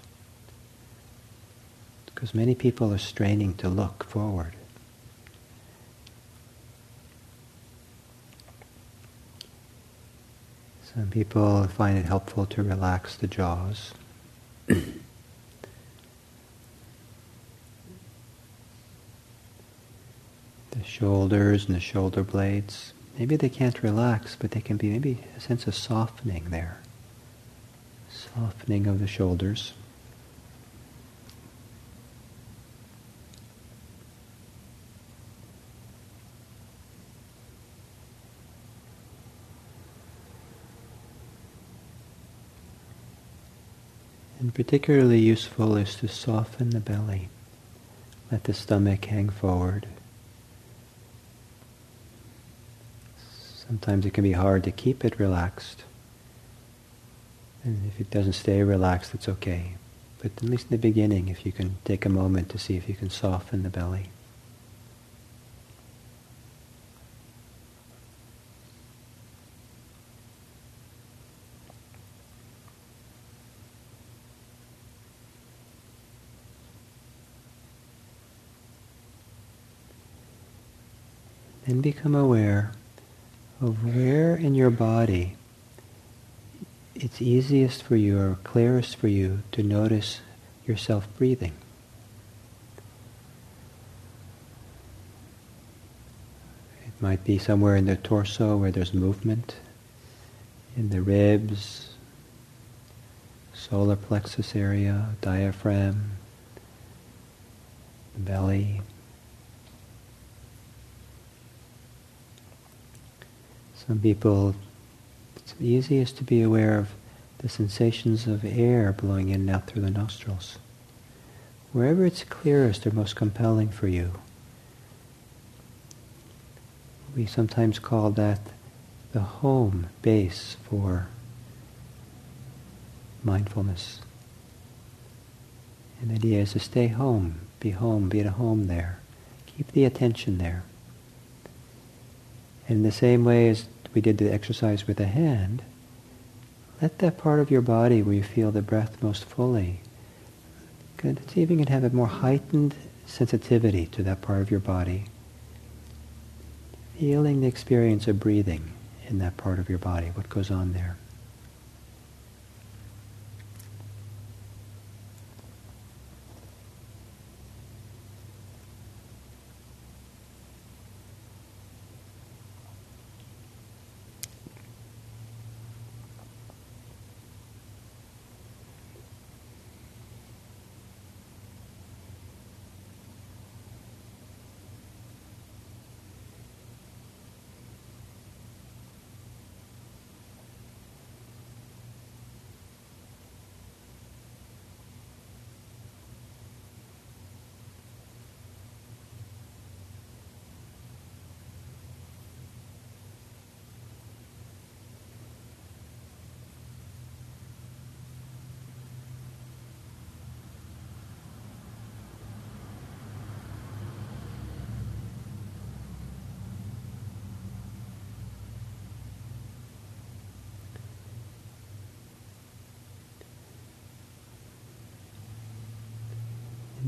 Because many people are straining to look forward. Some people find it helpful to relax the jaws. The shoulders and the shoulder blades. Maybe they can't relax, but they can be maybe a sense of softening there. Softening of the shoulders. And particularly useful is to soften the belly. Let the stomach hang forward. Sometimes it can be hard to keep it relaxed. And if it doesn't stay relaxed, it's okay. But at least in the beginning, if you can take a moment to see if you can soften the belly. Then become aware of where in your body it's easiest for you or clearest for you to notice yourself breathing. It might be somewhere in the torso where there's movement, in the ribs, solar plexus area, diaphragm, the belly. Some people, it's easiest to be aware of the sensations of air blowing in and out through the nostrils. Wherever it's clearest or most compelling for you. We sometimes call that the home base for mindfulness. And the idea is to stay home, be at a home there. Keep the attention there. And in the same way as we did the exercise with the hand, let that part of your body where you feel the breath most fully, see if you can have a more heightened sensitivity to that part of your body. Feeling the experience of breathing in that part of your body, what goes on there.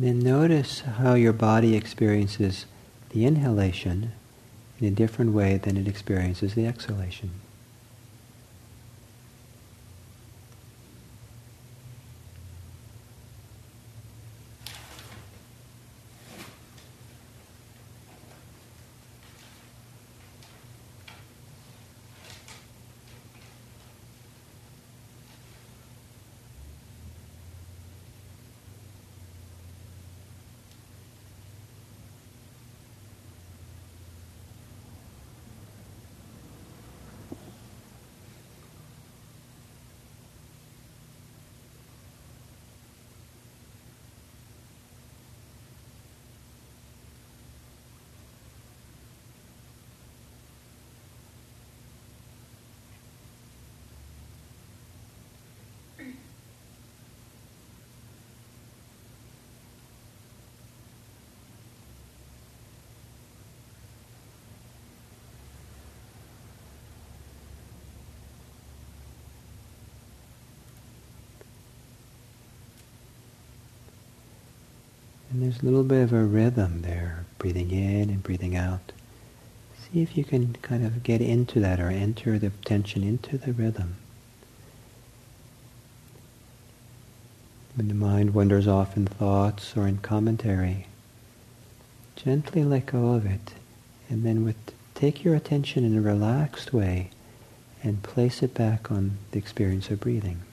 And then notice how your body experiences the inhalation in a different way than it experiences the exhalation. And there's a little bit of a rhythm there, breathing in and breathing out. See if you can kind of get into that or enter the attention into the rhythm. When the mind wanders off in thoughts or in commentary, gently let go of it, and then take your attention in a relaxed way and place it back on the experience of breathing.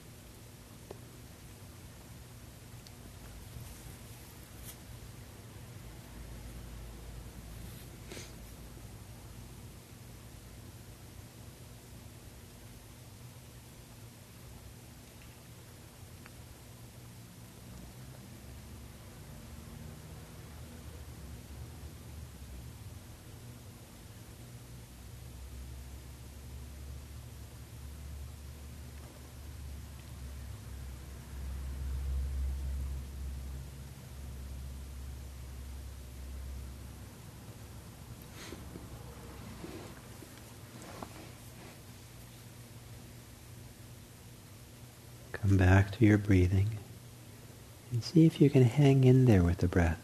Come back to your breathing and see if you can hang in there with the breath,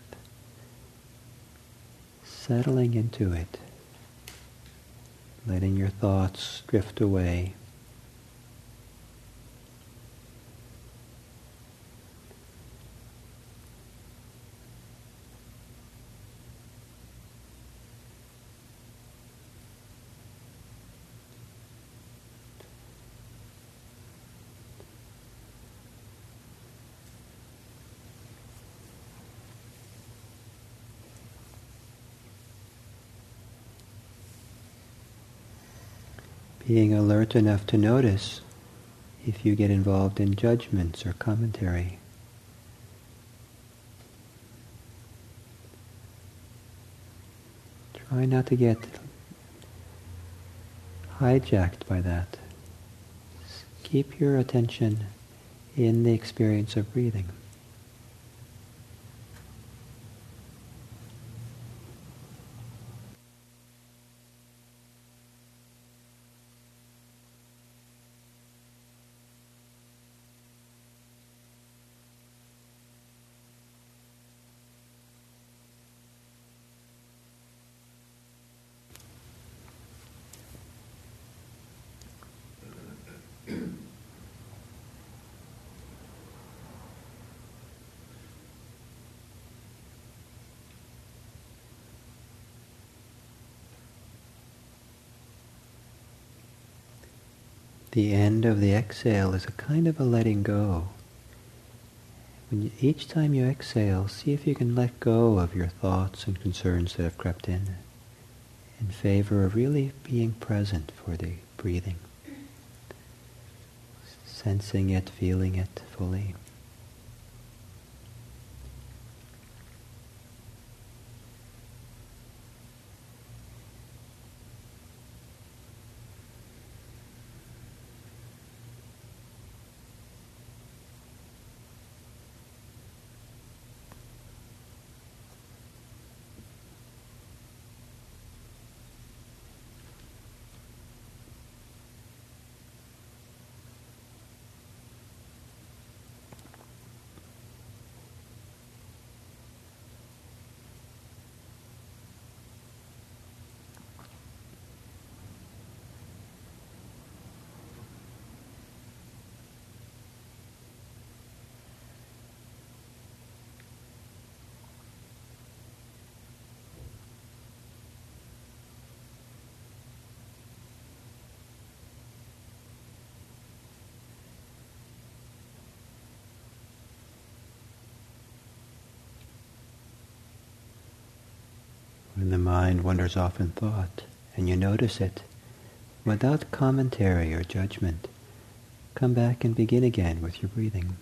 settling into it, letting your thoughts drift away. Being alert enough to notice if you get involved in judgments or commentary. Try not to get hijacked by that. Keep your attention in the experience of breathing. The end of the exhale is a kind of a letting go. Each time you exhale, see if you can let go of your thoughts and concerns that have crept in favor of really being present for the breathing, sensing it, feeling it fully. the mind wanders off in thought, and you notice it, without commentary or judgment, come back and begin again with your breathing.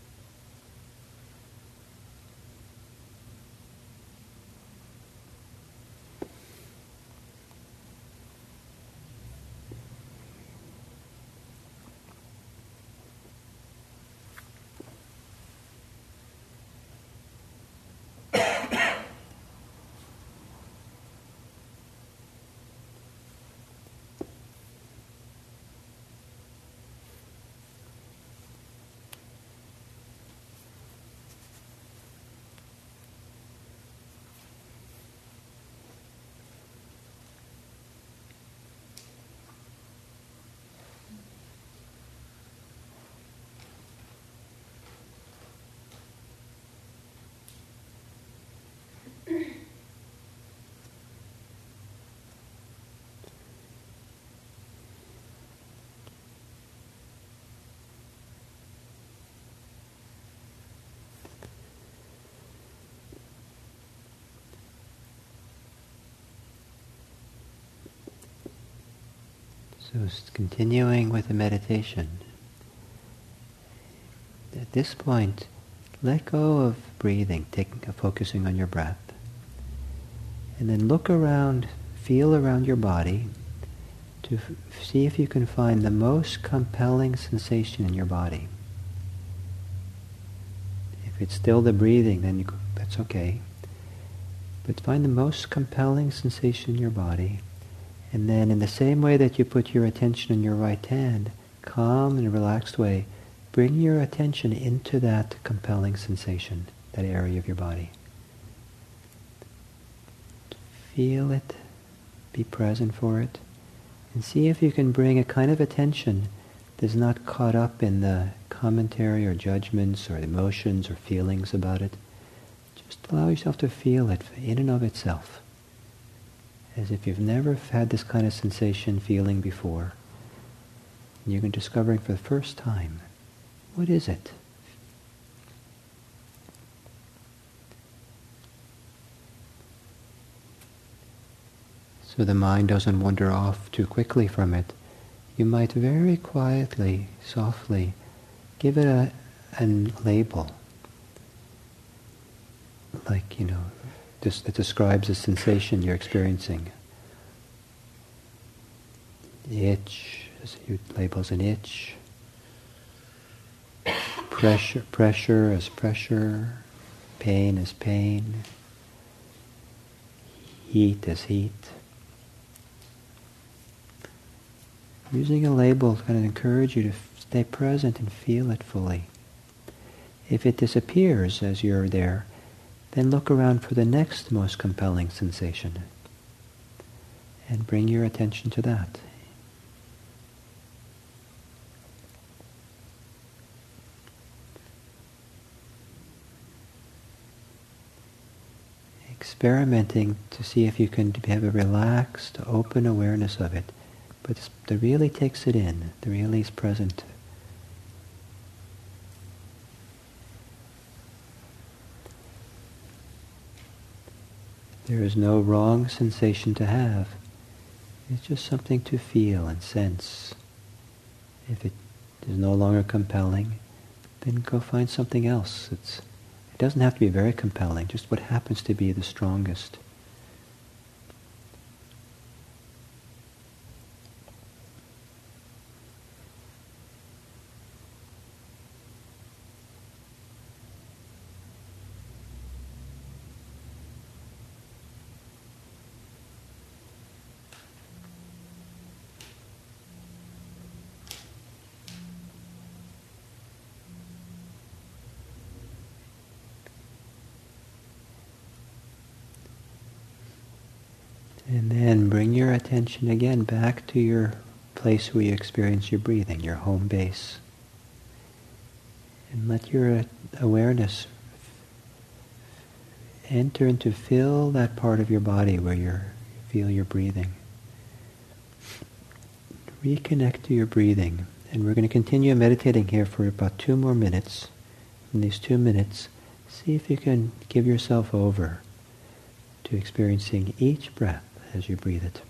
So continuing with the meditation. At this point, let go of breathing, focusing on your breath. And then look around, feel around your body to see if you can find the most compelling sensation in your body. If it's still the breathing, then that's okay. But find the most compelling sensation in your body. And then in the same way that you put your attention in your right hand, calm and relaxed way, bring your attention into that compelling sensation, that area of your body. Feel it, be present for it, and see if you can bring a kind of attention that's not caught up in the commentary or judgments or emotions or feelings about it. Just allow yourself to feel it in and of itself, as if you've never had this kind of sensation, feeling before. And you're discovering for the first time, what is it? So the mind doesn't wander off too quickly from it. You might very quietly, softly, give it a label. Like, that describes the sensation you're experiencing. Itch, as you label as an itch. Pressure as pressure. Pain as pain. Heat as heat. Using a label kind of encourage you to stay present and feel it fully. If it disappears as you're there, then look around for the next most compelling sensation and bring your attention to that. Experimenting to see if you can have a relaxed, open awareness of it, but that really takes it in, that really is present. There is no wrong sensation to have. It's just something to feel and sense. If it is no longer compelling, then go find something else. It doesn't have to be very compelling, just what happens to be the strongest. And then bring your attention again back to your place where you experience your breathing, your home base. And let your awareness enter into fill that part of your body where you feel your breathing. Reconnect to your breathing. And we're going to continue meditating here for about 2 more minutes. In these 2 minutes, see if you can give yourself over to experiencing each breath as you breathe it.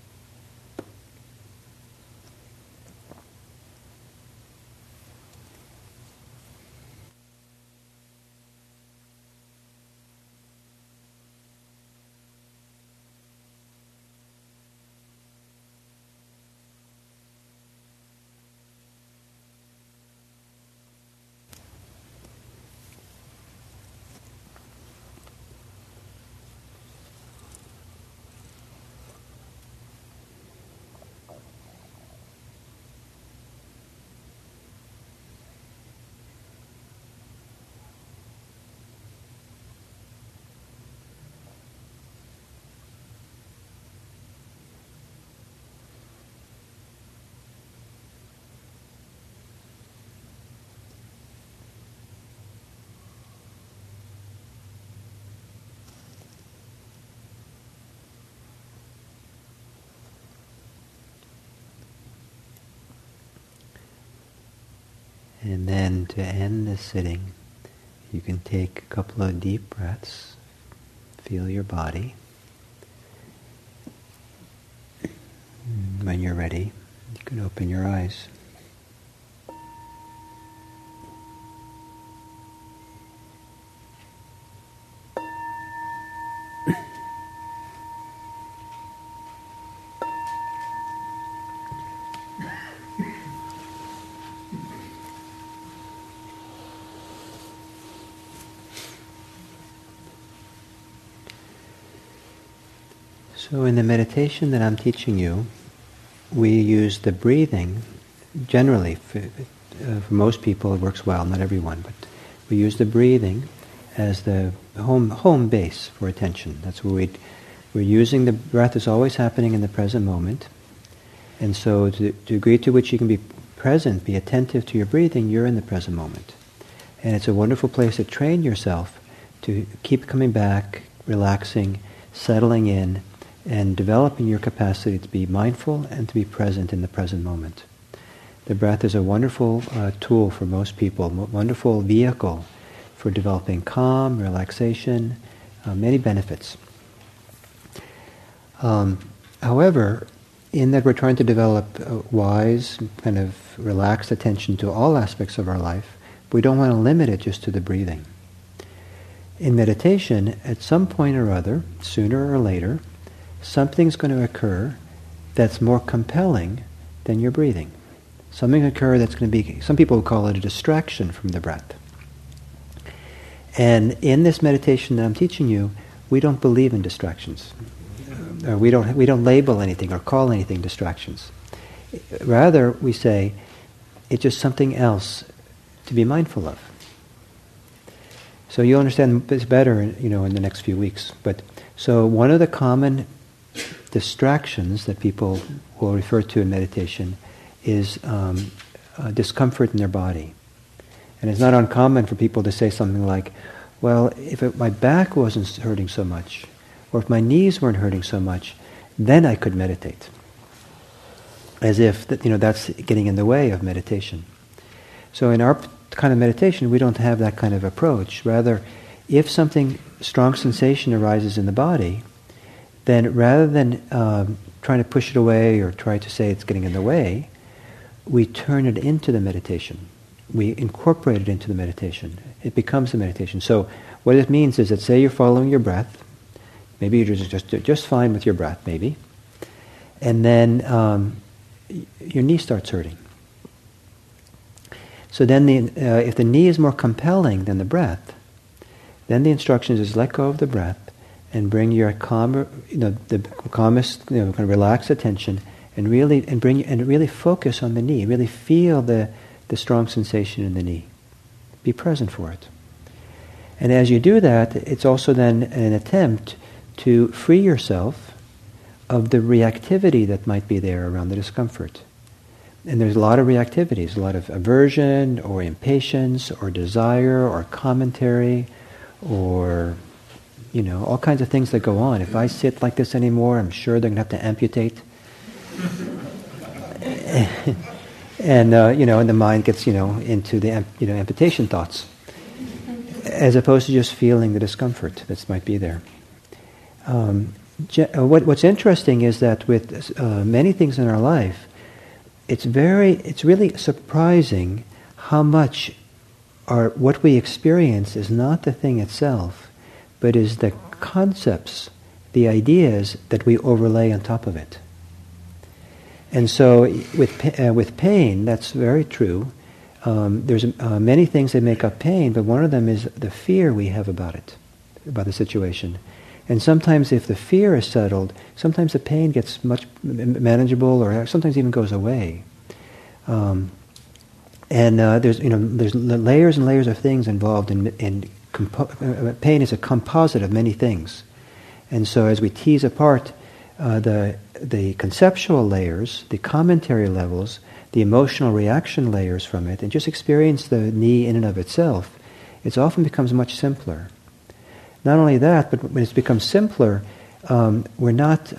And then to end the sitting, you can take a couple of deep breaths, feel your body. When you're ready, you can open your eyes. So in the meditation that I'm teaching you, we use the breathing, generally, for most people it works well, not everyone, but we use the breathing as the home base for attention. That's where we're using the breath is always happening in the present moment, and so to the degree to which you can be present, be attentive to your breathing, you're in the present moment. And it's a wonderful place to train yourself to keep coming back, relaxing, settling in, and developing your capacity to be mindful and to be present in the present moment. The breath is a wonderful tool for most people, wonderful vehicle for developing calm, relaxation, many benefits. However, in that we're trying to develop wise, kind of relaxed attention to all aspects of our life, we don't want to limit it just to the breathing. In meditation, at some point or other, sooner or later, something's going to occur that's more compelling than your breathing. Something occur that's going to be, some people would call it a distraction from the breath. And in this meditation that I'm teaching you, we don't believe in distractions. We don't label anything or call anything distractions. Rather, we say it's just something else to be mindful of. So you'll understand this better, in the next few weeks. But so one of the common distractions that people will refer to in meditation is discomfort in their body. And it's not uncommon for people to say something like, well, if my back wasn't hurting so much, or if my knees weren't hurting so much, then I could meditate. As if that's getting in the way of meditation. So in our kind of meditation, we don't have that kind of approach. Rather, if something strong sensation arises in the body, then rather than trying to push it away or try to say it's getting in the way, we turn it into the meditation. We incorporate it into the meditation. It becomes a meditation. So what it means is that, say you're following your breath, maybe you're just fine with your breath, maybe, and then your knee starts hurting. So then if the knee is more compelling than the breath, then the instruction is let go of the breath and bring your calmer, the calmest, kind of relaxed attention, and really focus on the knee. Really feel the strong sensation in the knee. Be present for it. And as you do that, it's also then an attempt to free yourself of the reactivity that might be there around the discomfort. And there's a lot of reactivities, a lot of aversion or impatience or desire or commentary or all kinds of things that go on. If I sit like this anymore, I'm sure they're going to have to amputate. And the mind gets into the amputation thoughts, as opposed to just feeling the discomfort that might be there. What's interesting is that with many things in our life, it's really surprising how much what we experience is not the thing itself, but is the concepts, the ideas that we overlay on top of it. And so with pain, that's very true. There's many things that make up pain, but one of them is the fear we have about it, about the situation. And sometimes if the fear is settled, sometimes the pain gets much manageable, or sometimes even goes away. There's layers and layers of things involved in pain is a composite of many things. And so as we tease apart the conceptual layers, the commentary levels, the emotional reaction layers from it, and just experience the knee in and of itself, it often becomes much simpler. Not only that, but when it's become simpler, we're not.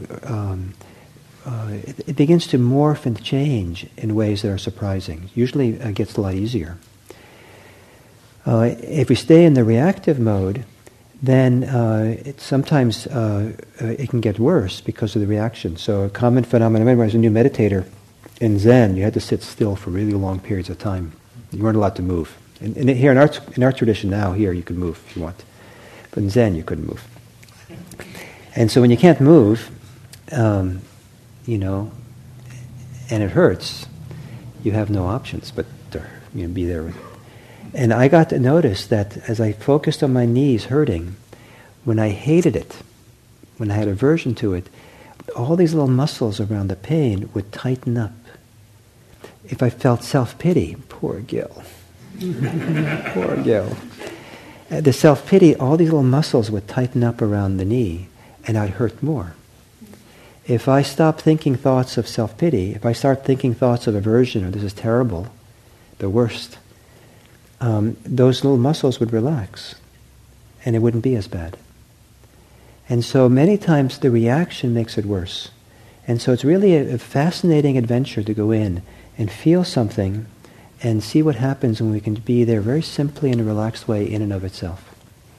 It begins to morph and change in ways that are surprising. Usually, it gets a lot easier. If we stay in the reactive mode, then sometimes it can get worse because of the reaction. So a common phenomenon, I remember as a new meditator in Zen, you had to sit still for really long periods of time. You weren't allowed to move. And here in our tradition now, here you could move if you want. But in Zen, you couldn't move. And so when you can't move, and it hurts, you have no options but to be there with it. And I got to notice that as I focused on my knees hurting, when I hated it, when I had aversion to it, all these little muscles around the pain would tighten up. If I felt self-pity, poor Gil. Poor Gil. The self-pity, all these little muscles would tighten up around the knee, and I'd hurt more. If I stop thinking thoughts of self-pity, if I start thinking thoughts of aversion, or this is terrible, the worst, those little muscles would relax, and it wouldn't be as bad. And so many times the reaction makes it worse. And so it's really a fascinating adventure to go in and feel something and see what happens when we can be there very simply in a relaxed way in and of itself.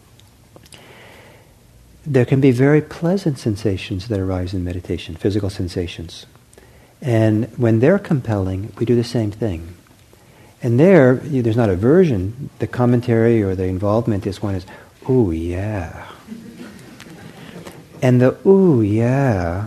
There can be very pleasant sensations that arise in meditation, physical sensations. And when they're compelling, we do the same thing. And there's not aversion. The commentary or the involvement is one is, ooh, yeah. And the ooh, yeah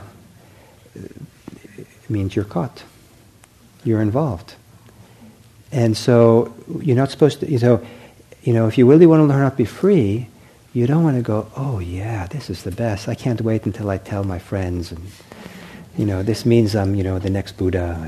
means you're caught. You're involved. And so you're not supposed to, if you really want to learn how to be free, you don't want to go, oh yeah, this is the best. I can't wait until I tell my friends. And, this means I'm, the next Buddha.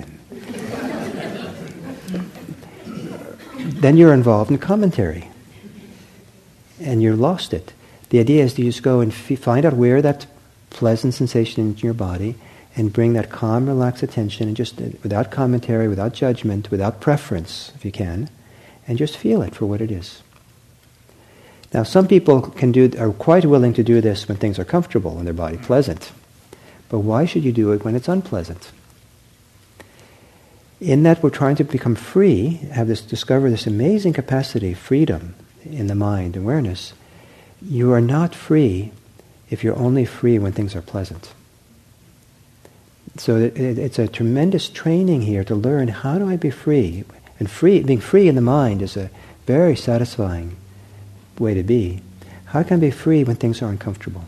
Then you're involved in commentary. And you're lost it. The idea is to just go and find out where that pleasant sensation is in your body and bring that calm, relaxed attention, and just without commentary, without judgment, without preference, if you can, and just feel it for what it is. Now, some people are quite willing to do this when things are comfortable in their body, pleasant. But why should you do it when it's unpleasant? In that we're trying to become free, discover this amazing capacity, freedom in the mind, awareness. You are not free if you're only free when things are pleasant. So it's a tremendous training here to learn, how do I be free? And being free in the mind is a very satisfying way to be. How can I be free when things are uncomfortable?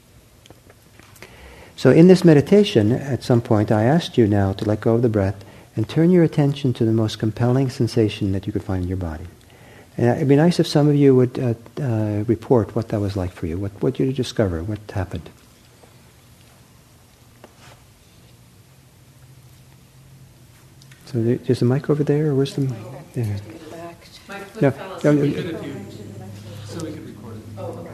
So in this meditation, at some point, I asked you now to let go of the breath and turn your attention to the most compelling sensation that you could find in your body. And it'd be nice if some of you would report what that was like for you. What did you discover? What happened? So there's a mic over there, or where's the mic? There. My foot fell asleep. So we can record it.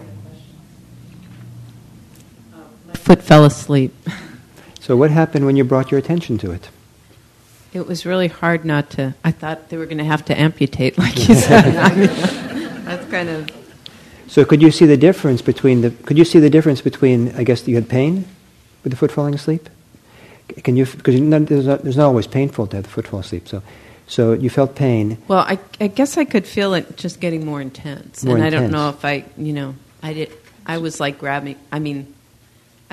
My foot fell asleep. So what happened when you brought your attention to it? It was really hard not to. I thought they were going to have to amputate, like you said. That's kind of. So could you see the difference between I guess you had pain with the foot falling asleep? Can you? Because there's not always painful to have the foot fall asleep. So you felt pain. Well, I guess I could feel it just getting more intense, I don't know if I did. I was like grabbing. I mean,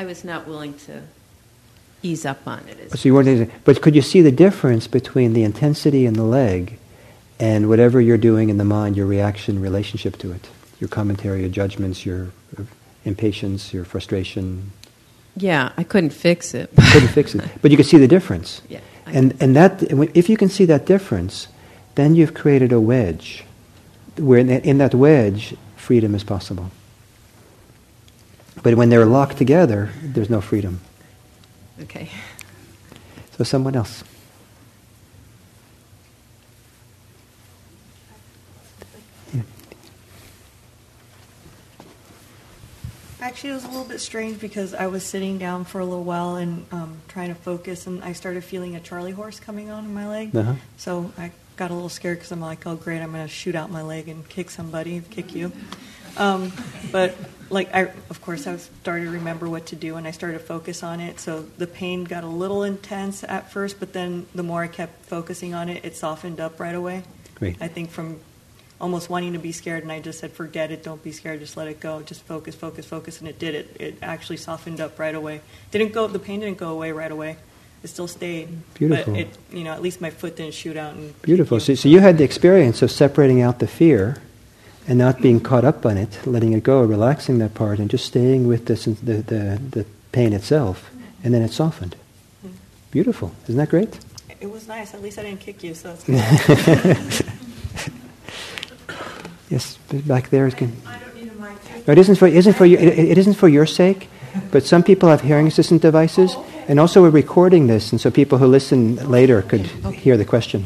I was not willing to ease up on it. So you weren't, but could you see the difference between the intensity in the leg and whatever you're doing in the mind, your reaction, relationship to it, your commentary, your judgments, your impatience, your frustration? Yeah, I couldn't fix it. Couldn't fix it, but you could see the difference. Yeah, and that, if you can see that difference, then you've created a wedge, where in that wedge, freedom is possible. But when they're locked together, there's no freedom. Okay. So someone else. Yeah. Actually, it was a little bit strange because I was sitting down for a little while and trying to focus, and I started feeling a Charlie horse coming on in my leg. Uh-huh. So I got a little scared because I'm like, oh great, I'm going to shoot out my leg and kick somebody, kick you. But of course, I started to remember what to do, and I started to focus on it. So the pain got a little intense at first, but then the more I kept focusing on it, it softened up right away. Great. I think from almost wanting to be scared, and I just said, forget it, don't be scared, just let it go, just focus, focus, focus, and it did it. It actually softened up right away. The pain didn't go away right away. It still stayed. Beautiful. But at least my foot didn't shoot out. And Beautiful. So you had the experience of separating out the fear and not being caught up on it, letting it go, relaxing that part, and just staying with the pain itself, and then it softened. Mm-hmm. Beautiful. Isn't that great? It was nice. At least I didn't kick you, so that's good. Yes, back there is good. I don't need a mic. No, it isn't for your sake, but some people have hearing assistant devices, and also we're recording this, and so people who listen later could hear the question.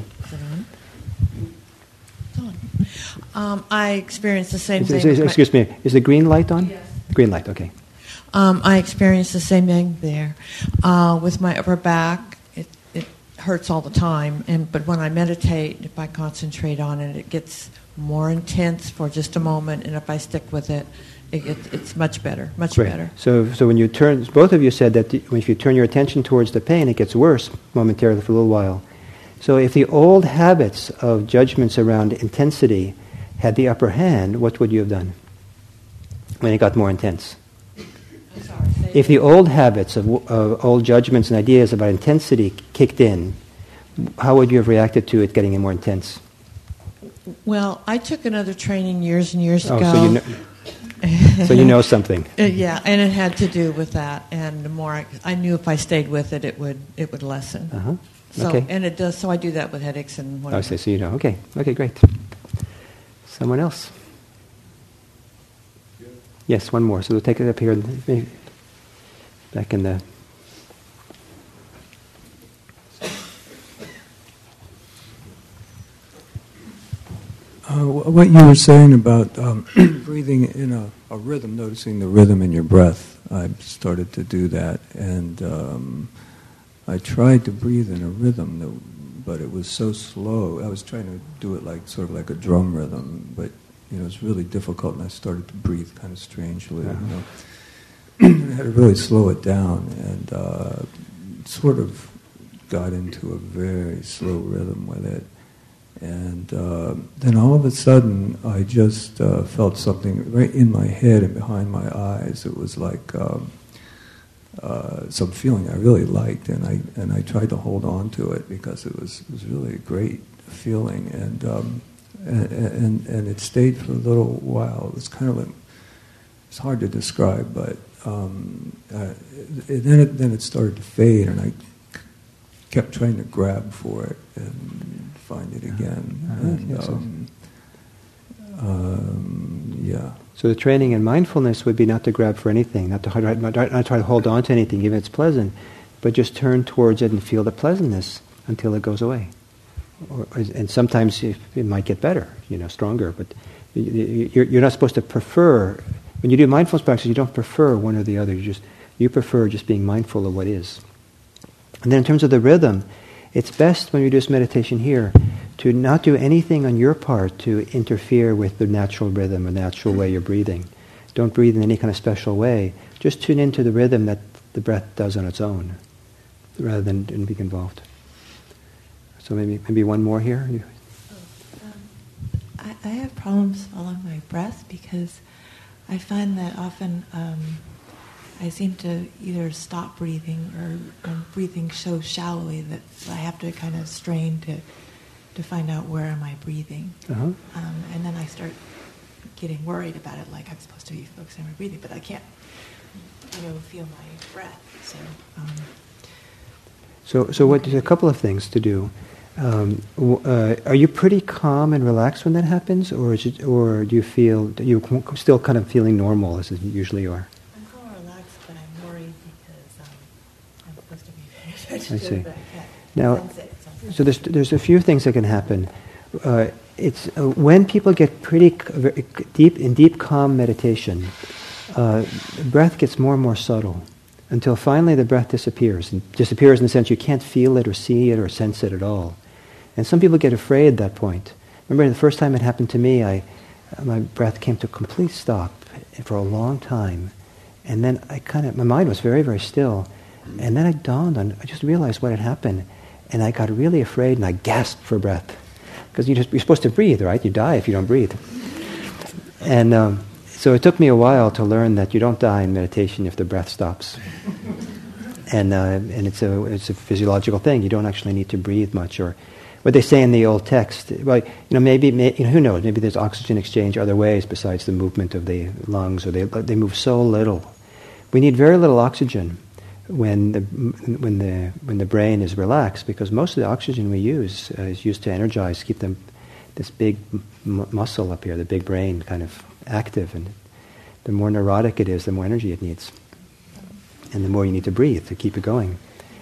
I experienced the same thing. Excuse me, is the green light on? Yes. Green light, okay. I experienced the same thing there. With my upper back, it hurts all the time, but when I meditate, if I concentrate on it, it gets more intense for just a moment, and if I stick with it, it's much better, much Great. better. So when you turn, both of you said that if you turn your attention towards the pain, it gets worse momentarily for a little while. So if the old habits of judgments around intensity had the upper hand, what would you have done when it got more intense? I'm sorry, If the old habits of old judgments and ideas about intensity kicked in, how would you have reacted to it getting more intense? Well, I took another training years and years ago. So you know something. Yeah, and it had to do with that. And the more I knew, if I stayed with it, it would lessen. Uh-huh. So Okay. and it does. So I do that with headaches and whatever. Oh, so you know. Okay, great. Someone else? Yes, one more. So we'll take it up here, maybe back in the. What you were saying about breathing in a rhythm, noticing the rhythm in your breath, I started to do that, and I tried to breathe in a rhythm, but it was so slow. I was trying to do it sort of like a drum rhythm, but it was really difficult, and I started to breathe kind of strangely. Uh-huh. I had to really slow it down, and sort of got into a very slow rhythm with it. And then all of a sudden, I just felt something right in my head and behind my eyes. It was like some feeling I really liked, and I tried to hold on to it because it was really a great feeling, and it stayed for a little while. It was kind of it's hard to describe, but then it started to fade, and I kept trying to grab for it and find it again. Yeah. So the training in mindfulness would be not to grab for anything, not try to hold on to anything, even if it's pleasant, but just turn towards it and feel the pleasantness until it goes away. And sometimes it might get better, stronger. But you're not supposed to prefer. When you do mindfulness practice, you don't prefer one or the other. You prefer just being mindful of what is. And then in terms of the rhythm, it's best when you do this meditation here to not do anything on your part to interfere with the natural rhythm or natural way you're breathing. Don't breathe in any kind of special way. Just tune into the rhythm that the breath does on its own, rather than being involved. So maybe one more here. I have problems following my breath because I find that often I seem to either stop breathing or I'm breathing so shallowly that I have to kind of strain to find out where am I breathing. Uh-huh. And then I start getting worried about it, like I'm supposed to be focusing on my breathing, but I can't, feel my breath. So there's a couple of things to do. Are you pretty calm and relaxed when that happens, or do you feel that you still kind of feeling normal as you usually are? I'm calm and relaxed, but I'm worried because I'm supposed to be paying attention I to see. it, but I can't Now, sense it. so there's a few things that can happen. It's when people get pretty deep calm meditation, breath gets more and more subtle until finally the breath disappears. And disappears in the sense you can't feel it or see it or sense it at all. And some people get afraid at that point. Remember the first time it happened to me, my breath came to a complete stop for a long time. And then my mind was very, very still. And then I just realized what had happened. And I got really afraid and I gasped for breath. Because you're supposed to breathe, right? You die if you don't breathe. And so it took me a while to learn that you don't die in meditation if the breath stops. And it's a physiological thing. You don't actually need to breathe much. Or what they say in the old text, well, maybe who knows? Maybe there's oxygen exchange other ways besides the movement of the lungs, or they move so little. We need very little oxygen when the brain is relaxed, because most of the oxygen we use is used to energize, keep this big muscle up here, the big brain, kind of active. And the more neurotic it is, the more energy it needs, and the more you need to breathe to keep it going.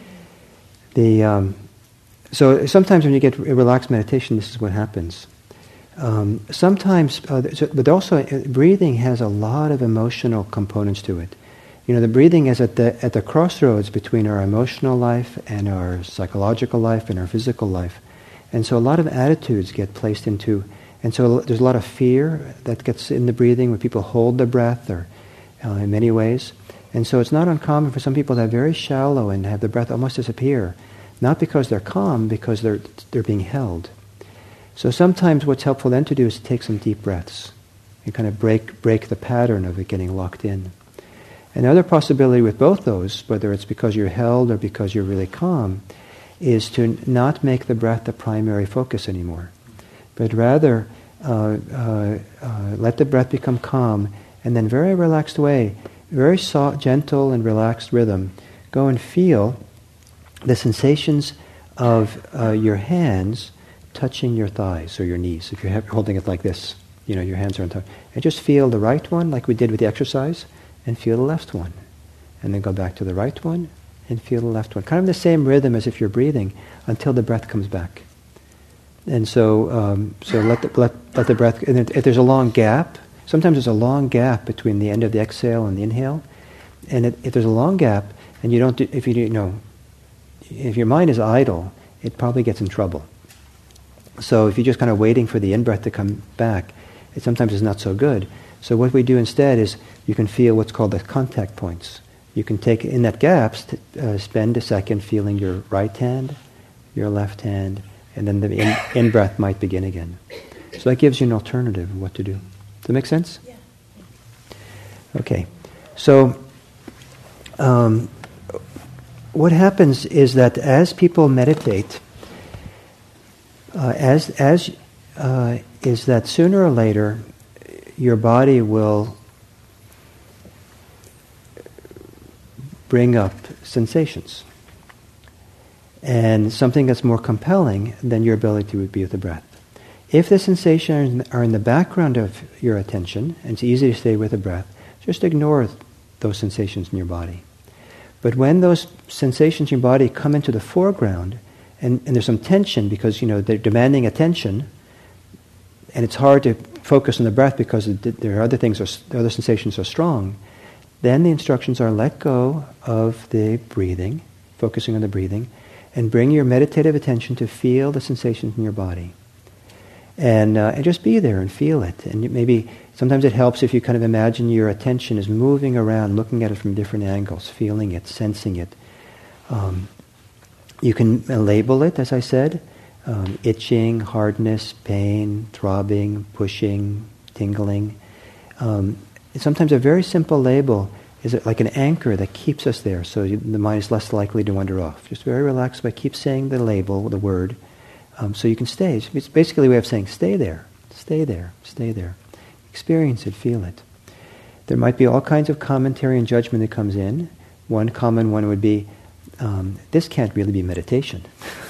So sometimes when you get relaxed meditation, this is what happens. Sometimes, but also breathing has a lot of emotional components to it. The breathing is at the crossroads between our emotional life and our psychological life and our physical life. And so a lot of attitudes get placed into, and so there's a lot of fear that gets in the breathing when people hold the breath, or in many ways. And so it's not uncommon for some people to have very shallow and have the breath almost disappear. Not because they're calm, because they're being held. So sometimes what's helpful then to do is to take some deep breaths and kind of break the pattern of it getting locked in. Another possibility with both those, whether it's because you're held or because you're really calm, is to not make the breath the primary focus anymore, but rather let the breath become calm, and then very relaxed way, very soft, gentle and relaxed rhythm, go and feel the sensations of your hands touching your thighs or your knees. If you're holding it like this, your hands are on top. And just feel the right one, like we did with the exercise, and feel the left one. And then go back to the right one, and feel the left one. Kind of the same rhythm as if you're breathing, until the breath comes back. And so let the breath, and if there's a long gap, sometimes there's a long gap between the end of the exhale and the inhale. And if there's a long gap, and if your mind is idle, it probably gets in trouble. So if you're just kind of waiting for the in-breath to come back, it sometimes is not so good. So what we do instead is you can feel what's called the contact points. You can take, in that gap, spend a second feeling your right hand, your left hand, and then the in-breath might begin again. So that gives you an alternative of what to do. Does that make sense? Yeah. Okay. So what happens is that as people meditate, is that sooner or later your body will bring up sensations, and something that's more compelling than your ability to be with the breath. If the sensations are in the background of your attention, and it's easy to stay with the breath, just ignore those sensations in your body. But when those sensations in your body come into the foreground, and there's some tension because they're demanding attention, and it's hard to focus on the breath because there are other things, the other sensations are strong, then the instructions are let go of the breathing, focusing on the breathing, and bring your meditative attention to feel the sensations in your body. And just be there and feel it. And maybe sometimes it helps if you kind of imagine your attention is moving around, looking at it from different angles, feeling it, sensing it. You can label it, as I said, itching, hardness, pain, throbbing, pushing, tingling. Sometimes a very simple label is like an anchor that keeps us there, so the mind is less likely to wander off. Just very relaxed by keep saying the label, the word, so you can stay. It's basically a way of saying, stay there, stay there, stay there. Experience it, feel it. There might be all kinds of commentary and judgment that comes in. One common one would be, this can't really be meditation.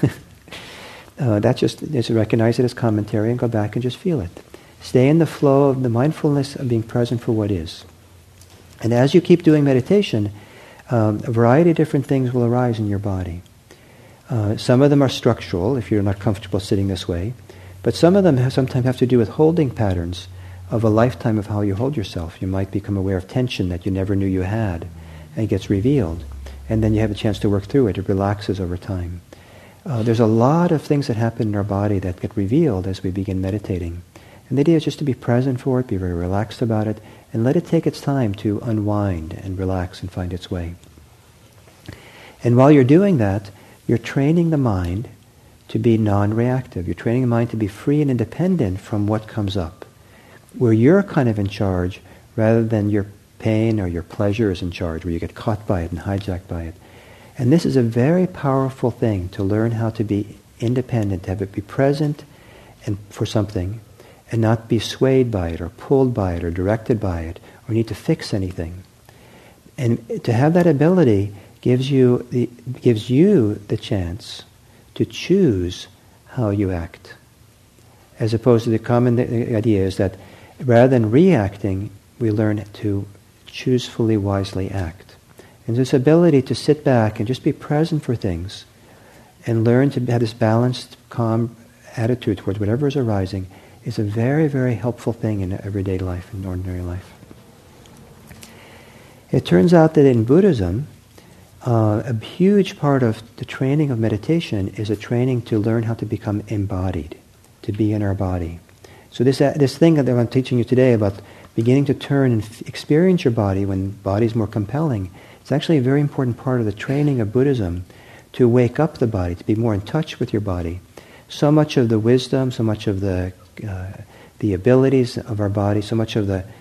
Just recognize it as commentary and go back and just feel it. Stay in the flow of the mindfulness of being present for what is. And as you keep doing meditation, a variety of different things will arise in your body. Some of them are structural, if you're not comfortable sitting this way, but some of them sometimes have to do with holding patterns of a lifetime of how you hold yourself. You might become aware of tension that you never knew you had, and it gets revealed. And then you have a chance to work through it. It relaxes over time. There's a lot of things that happen in our body that get revealed as we begin meditating. And the idea is just to be present for it, be very relaxed about it, and let it take its time to unwind and relax and find its way. And while you're doing that, you're training the mind to be non-reactive. You're training the mind to be free and independent from what comes up, where you're kind of in charge rather than your pain or your pleasure is in charge, where you get caught by it and hijacked by it. And this is a very powerful thing, to learn how to be independent, to have it be present and for something, and not be swayed by it or pulled by it or directed by it or need to fix anything. And to have that ability gives you the chance to choose how you act. As opposed to the common idea is that rather than reacting, we learn to choosefully, wisely act. And this ability to sit back and just be present for things and learn to have this balanced, calm attitude towards whatever is arising is a very, very helpful thing in everyday life, in ordinary life. It turns out that in Buddhism, a huge part of the training of meditation is a training to learn how to become embodied, to be in our body. So this thing that I'm teaching you today about beginning to turn and experience your body when the body is more compelling, it's actually a very important part of the training of Buddhism, to wake up the body, to be more in touch with your body. So much of the wisdom, so much of the abilities of our body, so much of the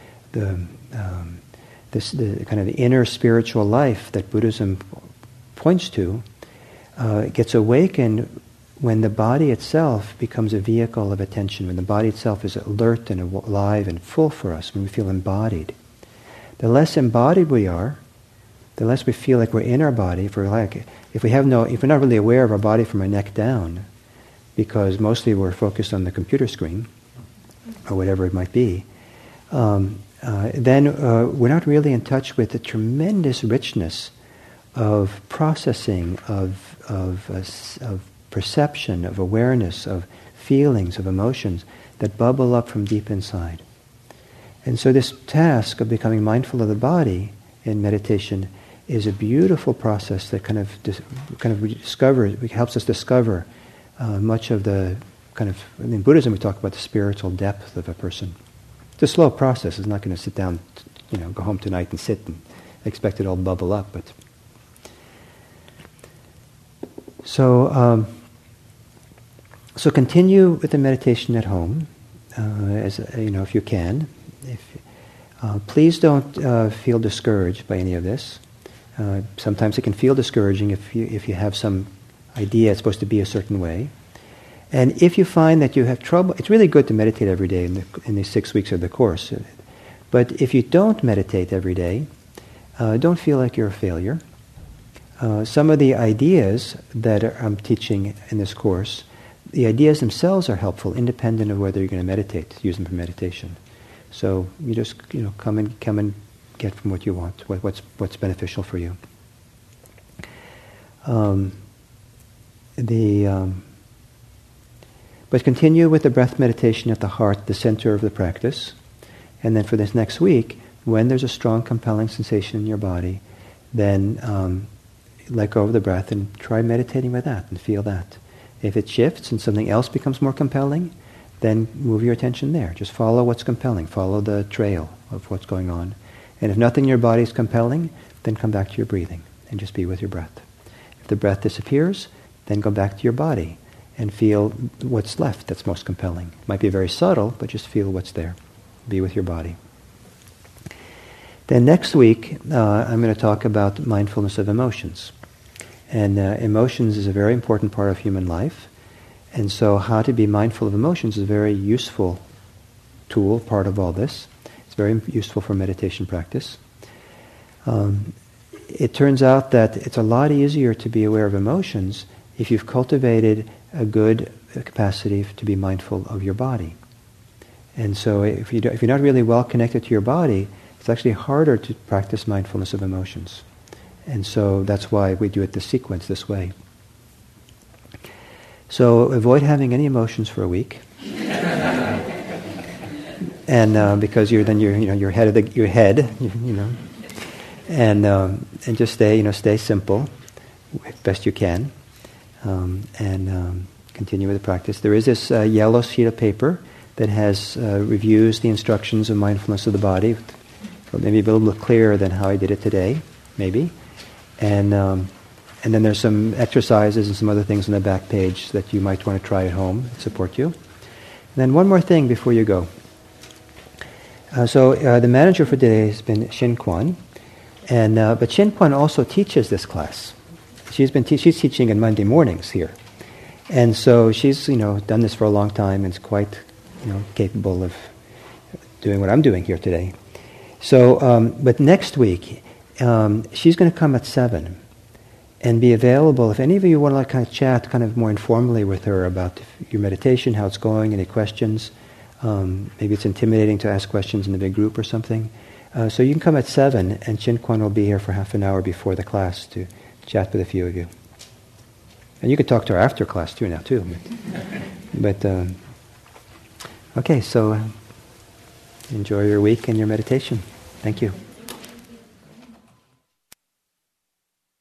kind of inner spiritual life that Buddhism points to gets awakened when the body itself becomes a vehicle of attention, when the body itself is alert and alive and full for us, when we feel embodied. The less embodied we are, the less we feel like we're in our body. If we're not really aware of our body from our neck down, because mostly we're focused on the computer screen or whatever it might be, then we're not really in touch with the tremendous richness of processing, of perception, of awareness, of feelings, of emotions that bubble up from deep inside. And so this task of becoming mindful of the body in meditation is a beautiful process that helps us discover much of the in Buddhism we talk about the spiritual depth of a person. It's a slow process. It's not going to sit down, go home tonight and sit and expect it all to bubble up. But so continue with the meditation at home, if you can. Please don't feel discouraged by any of this. Sometimes it can feel discouraging if you have some idea it's supposed to be a certain way. And if you find that you have trouble, it's really good to meditate every day in the 6 weeks of the course. But if you don't meditate every day, don't feel like you're a failure. Some of the ideas that I'm teaching in this course, the ideas themselves are helpful, independent of whether you're going to meditate, use them for meditation. So you just come and get from what you want, what's beneficial for you. But continue with the breath meditation at the heart, the center of the practice. And then for this next week, when there's a strong, compelling sensation in your body, then let go of the breath and try meditating with that and feel that. If it shifts and something else becomes more compelling, then move your attention there. Just follow what's compelling. Follow the trail of what's going on. And if nothing in your body is compelling, then come back to your breathing and just be with your breath. If the breath disappears, then go back to your body and feel what's left that's most compelling. It might be very subtle, but just feel what's there. Be with your body. Then next week, I'm going to talk about mindfulness of emotions. And emotions is a very important part of human life. And so how to be mindful of emotions is a very useful tool, part of all this. It's very useful for meditation practice. It turns out that it's a lot easier to be aware of emotions if you've cultivated a good capacity to be mindful of your body. And so if you're not really well connected to your body, it's actually harder to practice mindfulness of emotions. And so that's why we do it this sequence, this way. So avoid having any emotions for a week. And because your head, and just stay simple, best you can, and continue with the practice. There is this yellow sheet of paper that has reviews the instructions of mindfulness of the body, maybe a little bit clearer than how I did it today, maybe, and then there's some exercises and some other things on the back page that you might want to try at home and support you. And then one more thing before you go. So the manager for today has been Shin Kwan, but Shin Kwan also teaches this class. She's teaching on Monday mornings here, and so she's done this for a long time and is quite capable of doing what I'm doing here today. So, but next week she's going to come at 7 and be available if any of you want to kind of chat kind of more informally with her about your meditation, how it's going, any questions. Maybe it's intimidating to ask questions in a big group or something. So you can come at 7, and Shin Kwan will be here for half an hour before the class to chat with a few of you. And you can talk to her after class too now too. But okay, so enjoy your week and your meditation. Thank you.